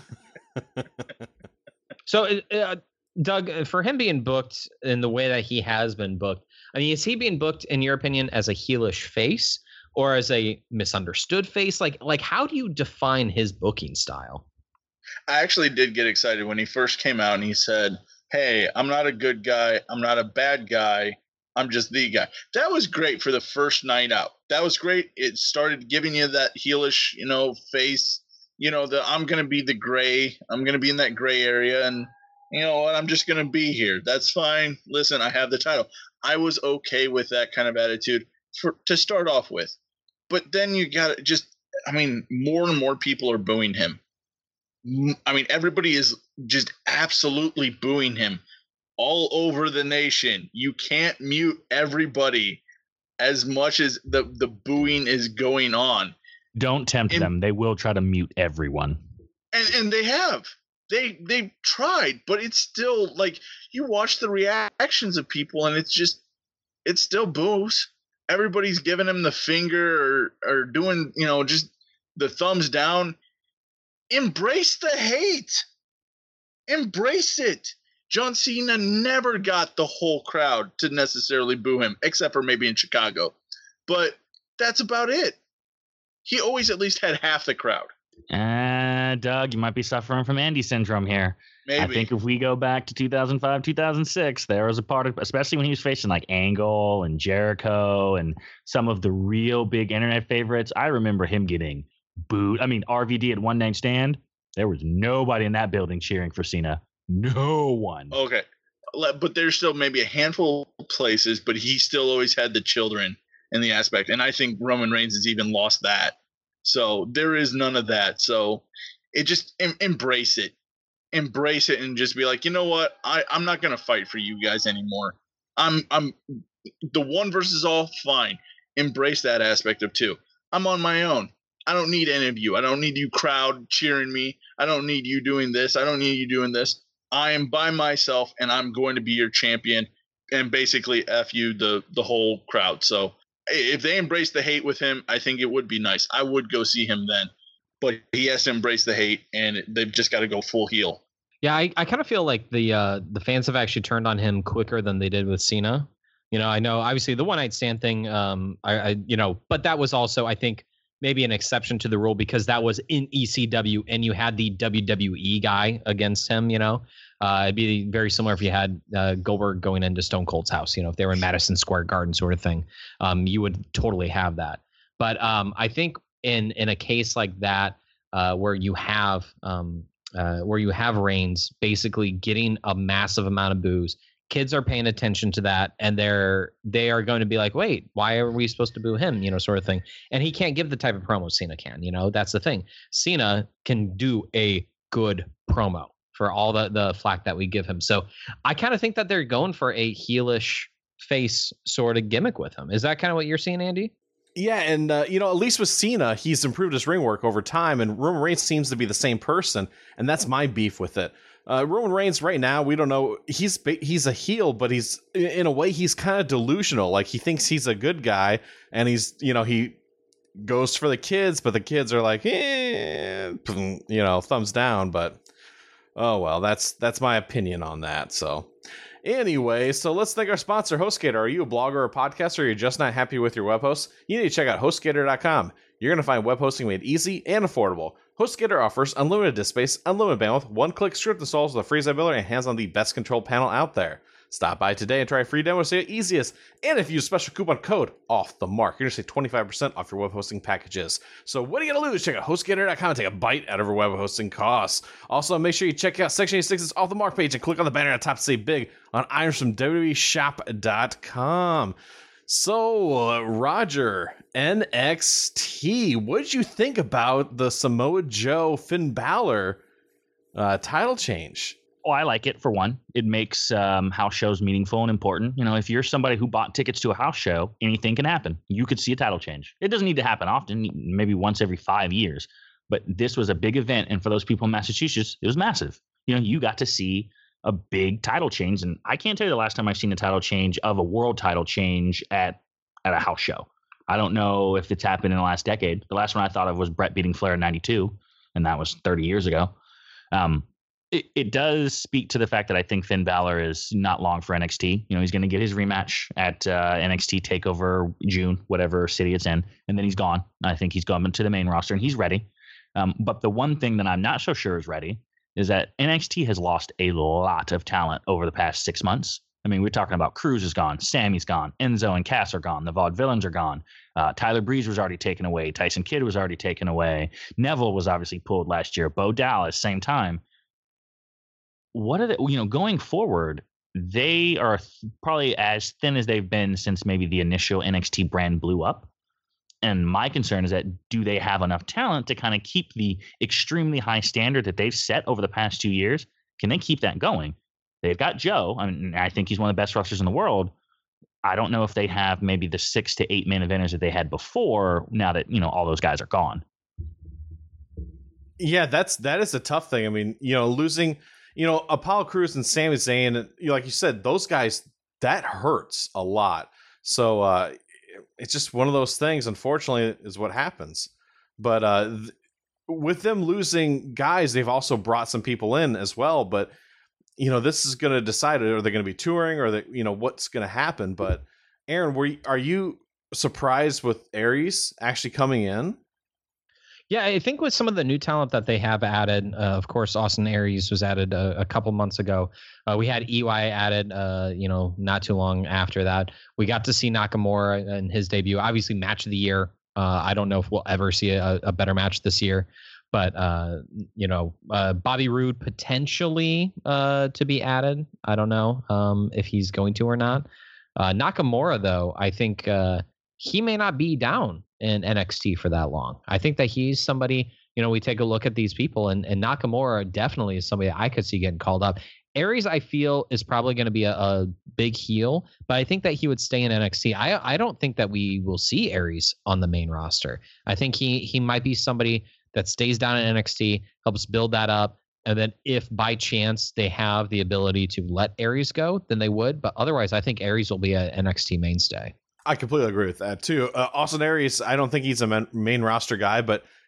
So, Doug, for him being booked in the way that he has been booked, I mean, is he being booked, in your opinion, as a heelish face or as a misunderstood face? How do you define his booking style? I actually did get excited when he first came out and he said, hey, I'm not a good guy. I'm not a bad guy. I'm just the guy. That was great for the first night out. That was great. It started giving you that heelish, face, I'm going to be the gray. I'm going to be in that gray area. And you know what? I'm just going to be here. That's fine. Listen, I have the title. I was okay with that kind of attitude to start off with. But then you got to more and more people are booing him. I mean, everybody is just absolutely booing him all over the nation. You can't mute everybody as much as the booing is going on. Don't tempt them. They will try to mute everyone. And they have. They've tried, but it's still you watch the reactions of people and it's still boos. Everybody's giving him the finger or doing, just the thumbs down. Embrace the hate. Embrace it. John Cena never got the whole crowd to necessarily boo him, except for maybe in Chicago. But that's about it. He always at least had half the crowd. Doug, you might be suffering from Andy syndrome here. Maybe. I think if we go back to 2005, 2006, there was a part of, especially when he was facing Angle and Jericho and some of the real big internet favorites, I remember him getting booed. I mean, RVD at One Night Stand, there was nobody in that building cheering for Cena. No one. Okay. But there's still maybe a handful of places, but he still always had the children in the aspect. And I think Roman Reigns has even lost that. So there is none of that. So it just embrace it. Embrace it and just be like, you know what? I'm not going to fight for you guys anymore. I'm the one versus all, fine. Embrace that aspect of two. I'm on my own. I don't need any of you. I don't need you crowd cheering me. I don't need you doing this. I don't need you doing this. I am by myself and I'm going to be your champion and basically F you the whole crowd. So if they embrace the hate with him, I think it would be nice. I would go see him then. but he has to embrace the hate, and they've just got to go full heel. Yeah, I kind of feel like the fans have actually turned on him quicker than they did with Cena. I know obviously the one night stand thing, but that was also, I think, maybe an exception to the rule because that was in ECW and you had the WWE guy against him. It'd be very similar if you had Goldberg going into Stone Cold's house. If they were in Madison Square Garden sort of thing, you would totally have that. But I think in a case like that, where you have Reigns basically getting a massive amount of boos, kids are paying attention to that, and they are going to be like, wait, why are we supposed to boo him? Sort of thing. And he can't give the type of promo Cena can. That's the thing. Cena can do a good promo for all the flack that we give him. So I kind of think that they're going for a heelish face sort of gimmick with him. Is that kind of what you're seeing, Andy? Yeah, and at least with Cena, he's improved his ring work over time, and Roman Reigns seems to be the same person, and that's my beef with it. Roman Reigns right now, we don't know. He's a heel, but he's in a way he's kind of delusional. Like he thinks he's a good guy, and he's he goes for the kids, but the kids are like, thumbs down. But oh well, that's my opinion on that. So. Anyway, so let's thank our sponsor, HostGator. Are you a blogger or podcaster, or you're just not happy with your web hosts? You need to check out HostGator.com. You're going to find web hosting made easy and affordable. HostGator offers unlimited disk space, unlimited bandwidth, one-click script installs with a free builder, and hands on the best control panel out there. Stop by today and try a free demo to see the easiest. And if you use special coupon code OFFTHEMARK, you're going to save 25% off your web hosting packages. So what are you going to lose? Check out HostGator.com and take a bite out of our web hosting costs. Also, make sure you check out Section 86's Off the Mark page and click on the banner at the top to say big on items from WWEshop.com. So, Roger, NXT, what did you think about the Samoa Joe Finn Balor title change? Oh, I like it for one. It makes house shows meaningful and important. If you're somebody who bought tickets to a house show, anything can happen. You could see a title change. It doesn't need to happen often, maybe once every 5 years. But this was a big event, and for those people in Massachusetts, it was massive. You got to see a big title change, and I can't tell you the last time I've seen a title change of a world title change at a house show. I don't know if it's happened in the last decade. The last one I thought of was Brett beating Flair in '92, and that was 30 years ago. It does speak to the fact that I think Finn Balor is not long for NXT. He's going to get his rematch at NXT TakeOver June, whatever city it's in, and then he's gone. I think he's gone to the main roster, and he's ready. But the one thing that I'm not so sure is ready is that NXT has lost a lot of talent over the past 6 months. I mean, we're talking about Cruz is gone, Sammy's gone, Enzo and Cass are gone, the Vaudevillains are gone, Tyler Breeze was already taken away, Tyson Kidd was already taken away, Neville was obviously pulled last year, Bo Dallas, same time. What are they, going forward, they are probably as thin as they've been since maybe the initial NXT brand blew up. And my concern is that do they have enough talent to kind of keep the extremely high standard that they've set over the past 2 years? Can they keep that going? They've got Joe. I mean, I think he's one of the best wrestlers in the world. I don't know if they have maybe the 6 to 8 main eventers that they had before now that, all those guys are gone. Yeah, that is a tough thing. I mean, losing, Apollo Crews and Sami Zayn, like you said, those guys, that hurts a lot. So it's just one of those things, unfortunately, is what happens. But with them losing guys, they've also brought some people in as well. But, this is going to decide, are they going to be touring or what's going to happen? But Aaron, are you surprised with Aries actually coming in? Yeah, I think with some of the new talent that they have added, of course, Austin Aries was added a couple months ago. We had EY added, not too long after that. We got to see Nakamura in his debut. Obviously, match of the year. I don't know if we'll ever see a better match this year. But, Bobby Roode potentially to be added. I don't know if he's going to or not. Nakamura, though, I think he may not be down in NXT for that long. I think that he's somebody, we take a look at these people and Nakamura definitely is somebody I could see getting called up. Aries, I feel, is probably going to be a big heel, but I think that he would stay in NXT. I don't think that we will see Aries on the main roster. I think he might be somebody that stays down in NXT, helps build that up. And then if by chance they have the ability to let Aries go, then they would. But otherwise, I think Aries will be an NXT mainstay. I completely agree with that too. Austin Aries, I don't think he's a main roster guy, but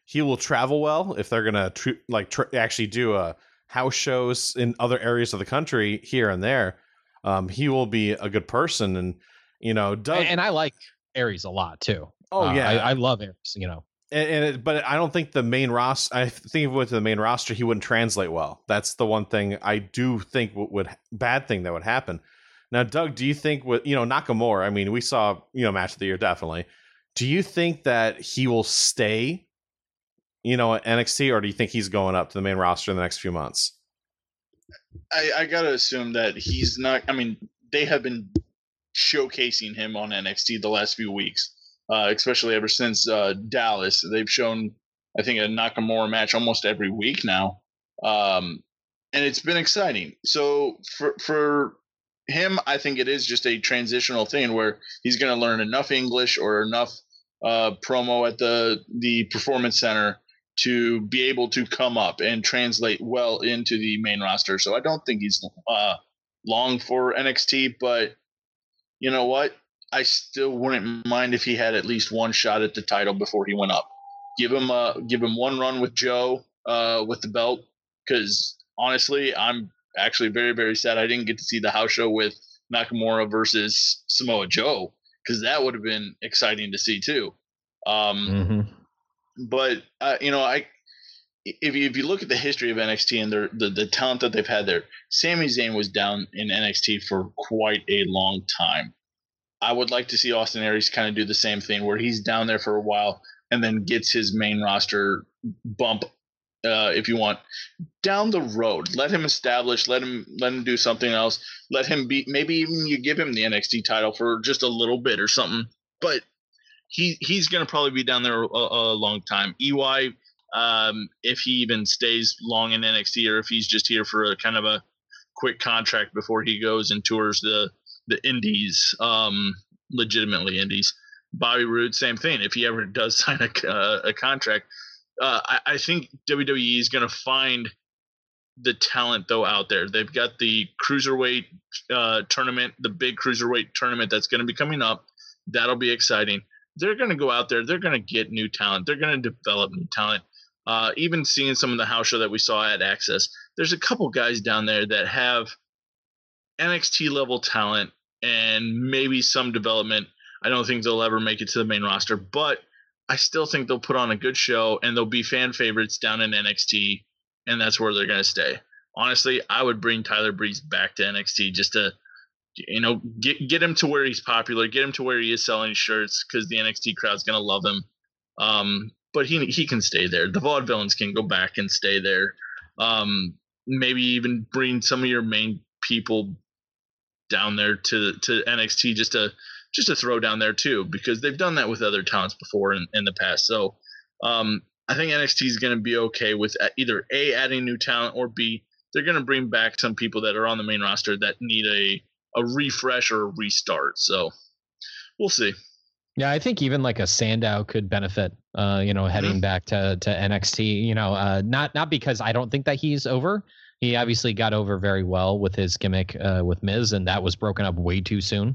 he will travel well if they're gonna actually do house shows in other areas of the country here and there. He will be a good person, and Doug. And I like Aries a lot too. Oh yeah, I love Aries. But I don't think the main roster. I think with the main roster, he wouldn't translate well. That's the one thing I do think bad thing that would happen. Now, Doug, do you think with Nakamura? I mean, we saw match of the year definitely. Do you think that he will stay, at NXT, or do you think he's going up to the main roster in the next few months? I gotta assume that he's not. I mean, they have been showcasing him on NXT the last few weeks. Especially ever since Dallas. They've shown, I think, a Nakamura match almost every week now. And it's been exciting. So for him, I think it is just a transitional thing where he's going to learn enough English or enough promo at the Performance Center to be able to come up and translate well into the main roster. So I don't think he's long for NXT, but you know what? I still wouldn't mind if he had at least one shot at the title before he went up. Give him one run with Joe with the belt, because honestly, I'm actually very, very sad I didn't get to see the house show with Nakamura versus Samoa Joe, because that would have been exciting to see too. But if you look at the history of NXT and the talent that they've had there, Sami Zayn was down in NXT for quite a long time. I would like to see Austin Aries kind of do the same thing where he's down there for a while and then gets his main roster bump, if you want, down the road. Let him establish, let him do something else. Let him be, maybe even you give him the NXT title for just a little bit or something. But he's going to probably be down there a long time. EY, if he even stays long in NXT or if he's just here for a kind of a quick contract before he goes and tours the indies, legitimately indies. Bobby Roode, same thing. If he ever does sign a contract, I think WWE is going to find the talent though out there. They've got the cruiserweight tournament, the big cruiserweight tournament that's going to be coming up. That'll be exciting. They're going to go out there. They're going to get new talent. They're going to develop new talent. Even seeing some of the house show that we saw at Access, there's a couple guys down there that have NXT level talent and maybe some development. I don't think they'll ever make it to the main roster, but I still think they'll put on a good show and they'll be fan favorites down in NXT, and that's where they're going to stay. Honestly, I would bring Tyler Breeze back to NXT just to, get him to where he's popular, get him to where he is selling shirts, because the NXT crowd's going to love him. But he can stay there. The Vaudevillains can go back and stay there. Maybe even bring some of your main people down there to NXT just to throw down there too, because they've done that with other talents before in the past. So I think NXT is going to be okay with either A, adding new talent, or B, they're going to bring back some people that are on the main roster that need a refresh or a restart. So we'll see. Yeah, I think even like a Sandow could benefit, heading back to NXT, not because I don't think that he's over. He obviously got over very well with his gimmick with Miz, and that was broken up way too soon.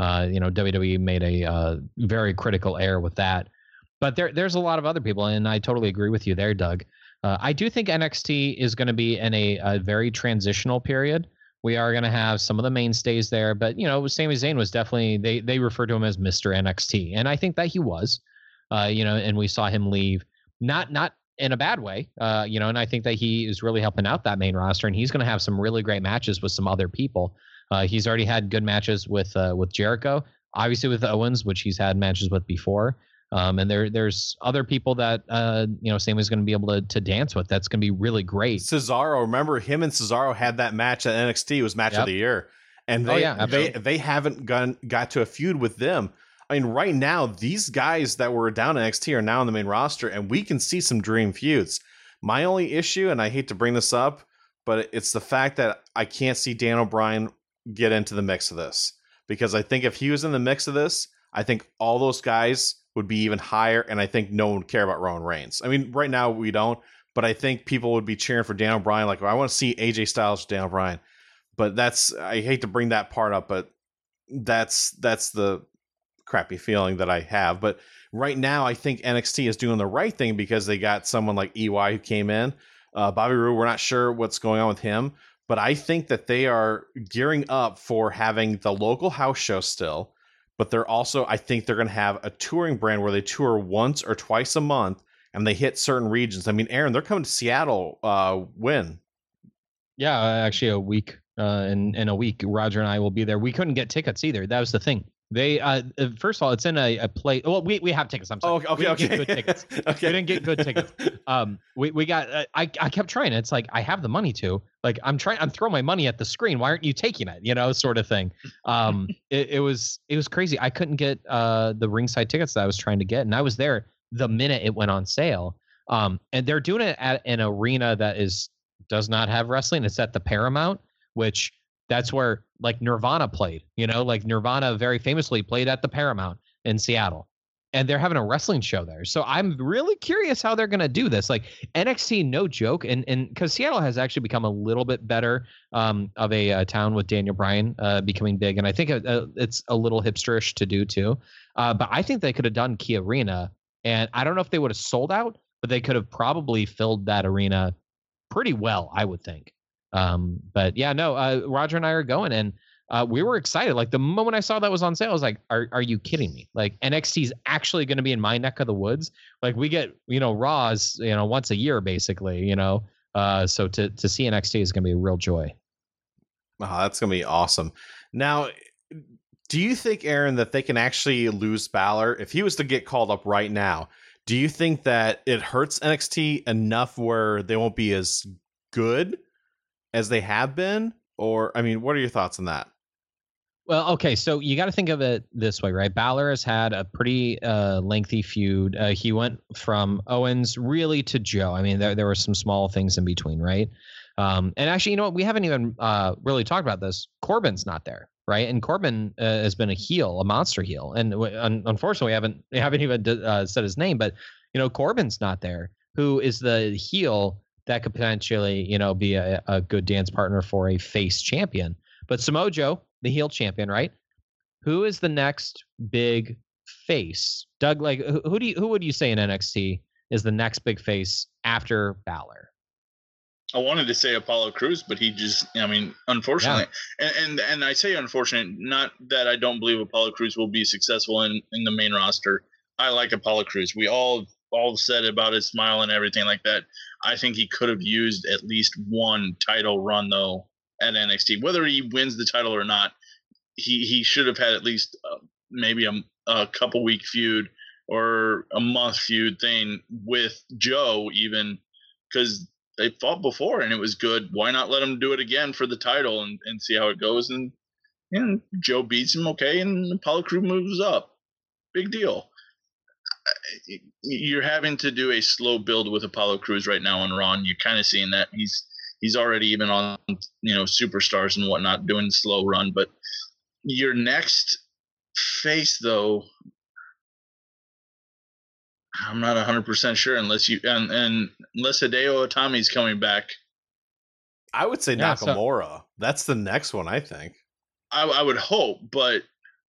WWE made a very critical error with that. But there's a lot of other people, and I totally agree with you there, Doug. I do think NXT is going to be in a very transitional period. We are going to have some of the mainstays there, but Sami Zayn was definitely, they refer to him as Mr. NXT, and I think that he was, and we saw him leave, not in a bad way, and I think that he is really helping out that main roster, and he's going to have some really great matches with some other people. He's already had good matches with Jericho, obviously with Owens, which he's had matches with before. And there's other people that Sami's going to be able to dance with. That's going to be really great. Cesaro, remember him and Cesaro had that match at NXT. It was match of the year, and they haven't got to a feud with them. I mean, right now these guys that were down in NXT are now on the main roster, and we can see some dream feuds. My only issue, and I hate to bring this up, but it's the fact that I can't see Dan O'Brien get into the mix of this, because I think if he was in the mix of this, I think all those guys would be even higher, and I think no one would care about Roman Reigns. I mean, right now we don't, but I think people would be cheering for Dan O'Brien. Like, I want to see AJ Styles, Dan O'Brien. But I hate to bring that part up, but that's the crappy feeling that I have. But right now, I think NXT is doing the right thing because they got someone like EY who came in. Bobby Roode, we're not sure what's going on with him, but I think that they are gearing up for having the local house show still. But they're also, I think they're going to have a touring brand where they tour once or twice a month and they hit certain regions. I mean, Aaron, they're coming to Seattle. When? Yeah, actually a week. In a week, Roger and I will be there. We couldn't get tickets either. That was the thing. They first of all, it's in a place. Well, we have tickets. I'm sorry. Oh, okay, we didn't get good tickets. Okay. We didn't get good tickets. We got. I kept trying. It's like I have the money to. Like I'm throwing my money at the screen. Why aren't you taking it? You know, sort of thing. It was crazy. I couldn't get the ringside tickets that I was trying to get, and I was there the minute it went on sale. And they're doing it at an arena that does not have wrestling. It's at the Paramount, which that's where like Nirvana played, you know, like Nirvana very famously played at the Paramount in Seattle, and they're having a wrestling show there. So I'm really curious how they're going to do this. Like NXT, no joke. And because Seattle has actually become a little bit better of a town with Daniel Bryan becoming big. And I think it's a little hipsterish to do too. But I think they could have done Key Arena, and I don't know if they would have sold out, but they could have probably filled that arena pretty well, I would think. But yeah, no, Roger and I are going, and we were excited. Like the moment I saw that was on sale, I was like, are you kidding me? Like NXT is actually going to be in my neck of the woods. Like we get, Raws, once a year basically, so to see NXT is going to be a real joy. Oh, that's going to be awesome. Now, do you think, Aaron, that they can actually lose Balor? If he was to get called up right now, do you think that it hurts NXT enough where they won't be as good as they have been? Or, I mean, what are your thoughts on that? Well, okay, so you got to think of it this way, right? Balor has had a pretty lengthy feud. He went from Owens really to Joe. I mean, there were some small things in between, right? And actually, you know what? We haven't even really talked about this. Corbin's not there, right? And Corbin has been a heel, a monster heel. And unfortunately, we haven't even said his name, but, Corbin's not there, who is the heel that could potentially, be a good dance partner for a face champion. But Samoa Joe, the heel champion, right? Who is the next big face? Doug, like who would you say in NXT is the next big face after Balor? I wanted to say Apollo Crews, but he just, unfortunately, and I say unfortunate, not that I don't believe Apollo Crews will be successful in the main roster. I like Apollo Crews. We all said about his smile and everything like that. I think he could have used at least one title run though at NXT. Whether he wins the title or not, he should have had at least maybe a couple week feud or a month feud thing with Joe, even because they fought before and it was good. Why not let him do it again for the title and see how it goes? And Joe beats him, okay, and Apollo Crews moves up. Big deal. You're having to do a slow build with Apollo Crews right now on Raw, and you're kind of seeing that he's already even on Superstars and whatnot doing slow run. But your next face, though, I'm not 100% sure unless you unless Hideo Itami's coming back. I would say Nakamura. That's the next one, I think. I would hope, but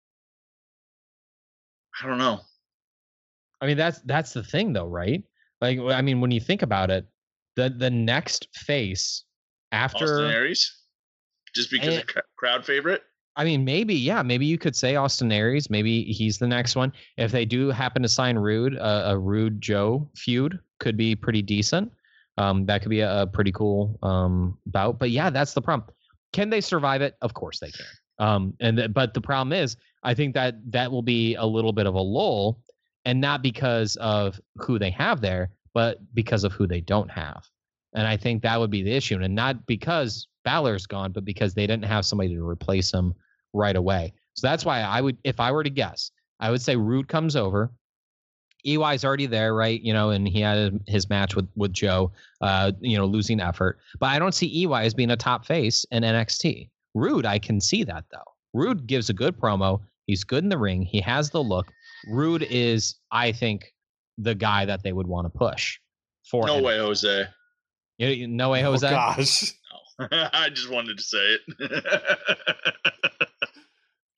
I don't know. I mean, that's the thing, though, right? Like, I mean, when you think about it, the next face after Austin Aries, just because a crowd favorite. I mean, maybe you could say Austin Aries. Maybe he's the next one. If they do happen to sign Rude, a Rude Joe feud could be pretty decent. That could be a pretty cool bout. But yeah, that's the problem. Can they survive it? Of course they can. But the problem is, I think that will be a little bit of a lull. And not because of who they have there, but because of who they don't have. And I think that would be the issue. And not because Balor's gone, but because they didn't have somebody to replace him right away. So that's why I would, if I were to guess, I would say Rude comes over. EY's already there, right? And he had his match with Joe, losing effort. But I don't see EY as being a top face in NXT. Rude, I can see that, though. Rude gives a good promo. He's good in the ring. He has the look. Rude is, I think, the guy that they would want to push for. No way, Jose. No way, Jose. Oh, gosh. No. I just wanted to say it.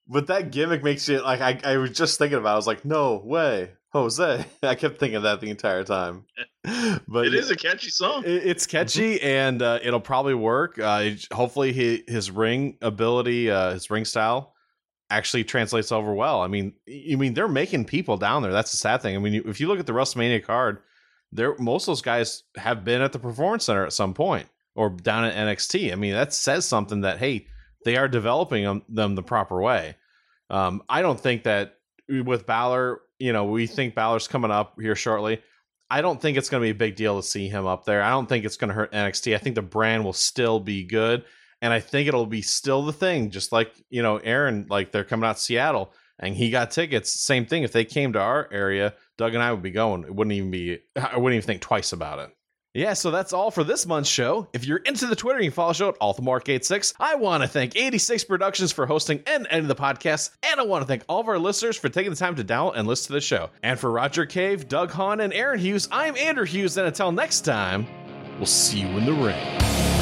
But that gimmick makes you like I was just thinking about it. I was like, no way, Jose. I kept thinking of that the entire time. But It is a catchy song. it's catchy and it'll probably work. Hopefully his ring ability, his ring style actually translates over well. I mean they're making people down there. That's the sad thing. I mean, if you look at the WrestleMania card, most of those guys have been at the Performance Center at some point or down at NXT. I mean, that says something that, hey, they are developing them the proper way. I don't think that with Balor, we think Balor's coming up here shortly. I don't think it's going to be a big deal to see him up there. I don't think it's going to hurt NXT. I think the brand will still be good. And I think it'll be still the thing, just like, Aaron, like they're coming out to Seattle and he got tickets. Same thing. If they came to our area, Doug and I would be going. I wouldn't even think twice about it. Yeah, so that's all for this month's show. If you're into the Twitter, you can follow the show at AllTheMark86. I want to thank 86 Productions for hosting and editing the podcast, and I want to thank all of our listeners for taking the time to download and listen to the show. And for Roger Cave, Doug Hahn, and Aaron Hughes, I'm Andrew Hughes, and until next time, we'll see you in the ring.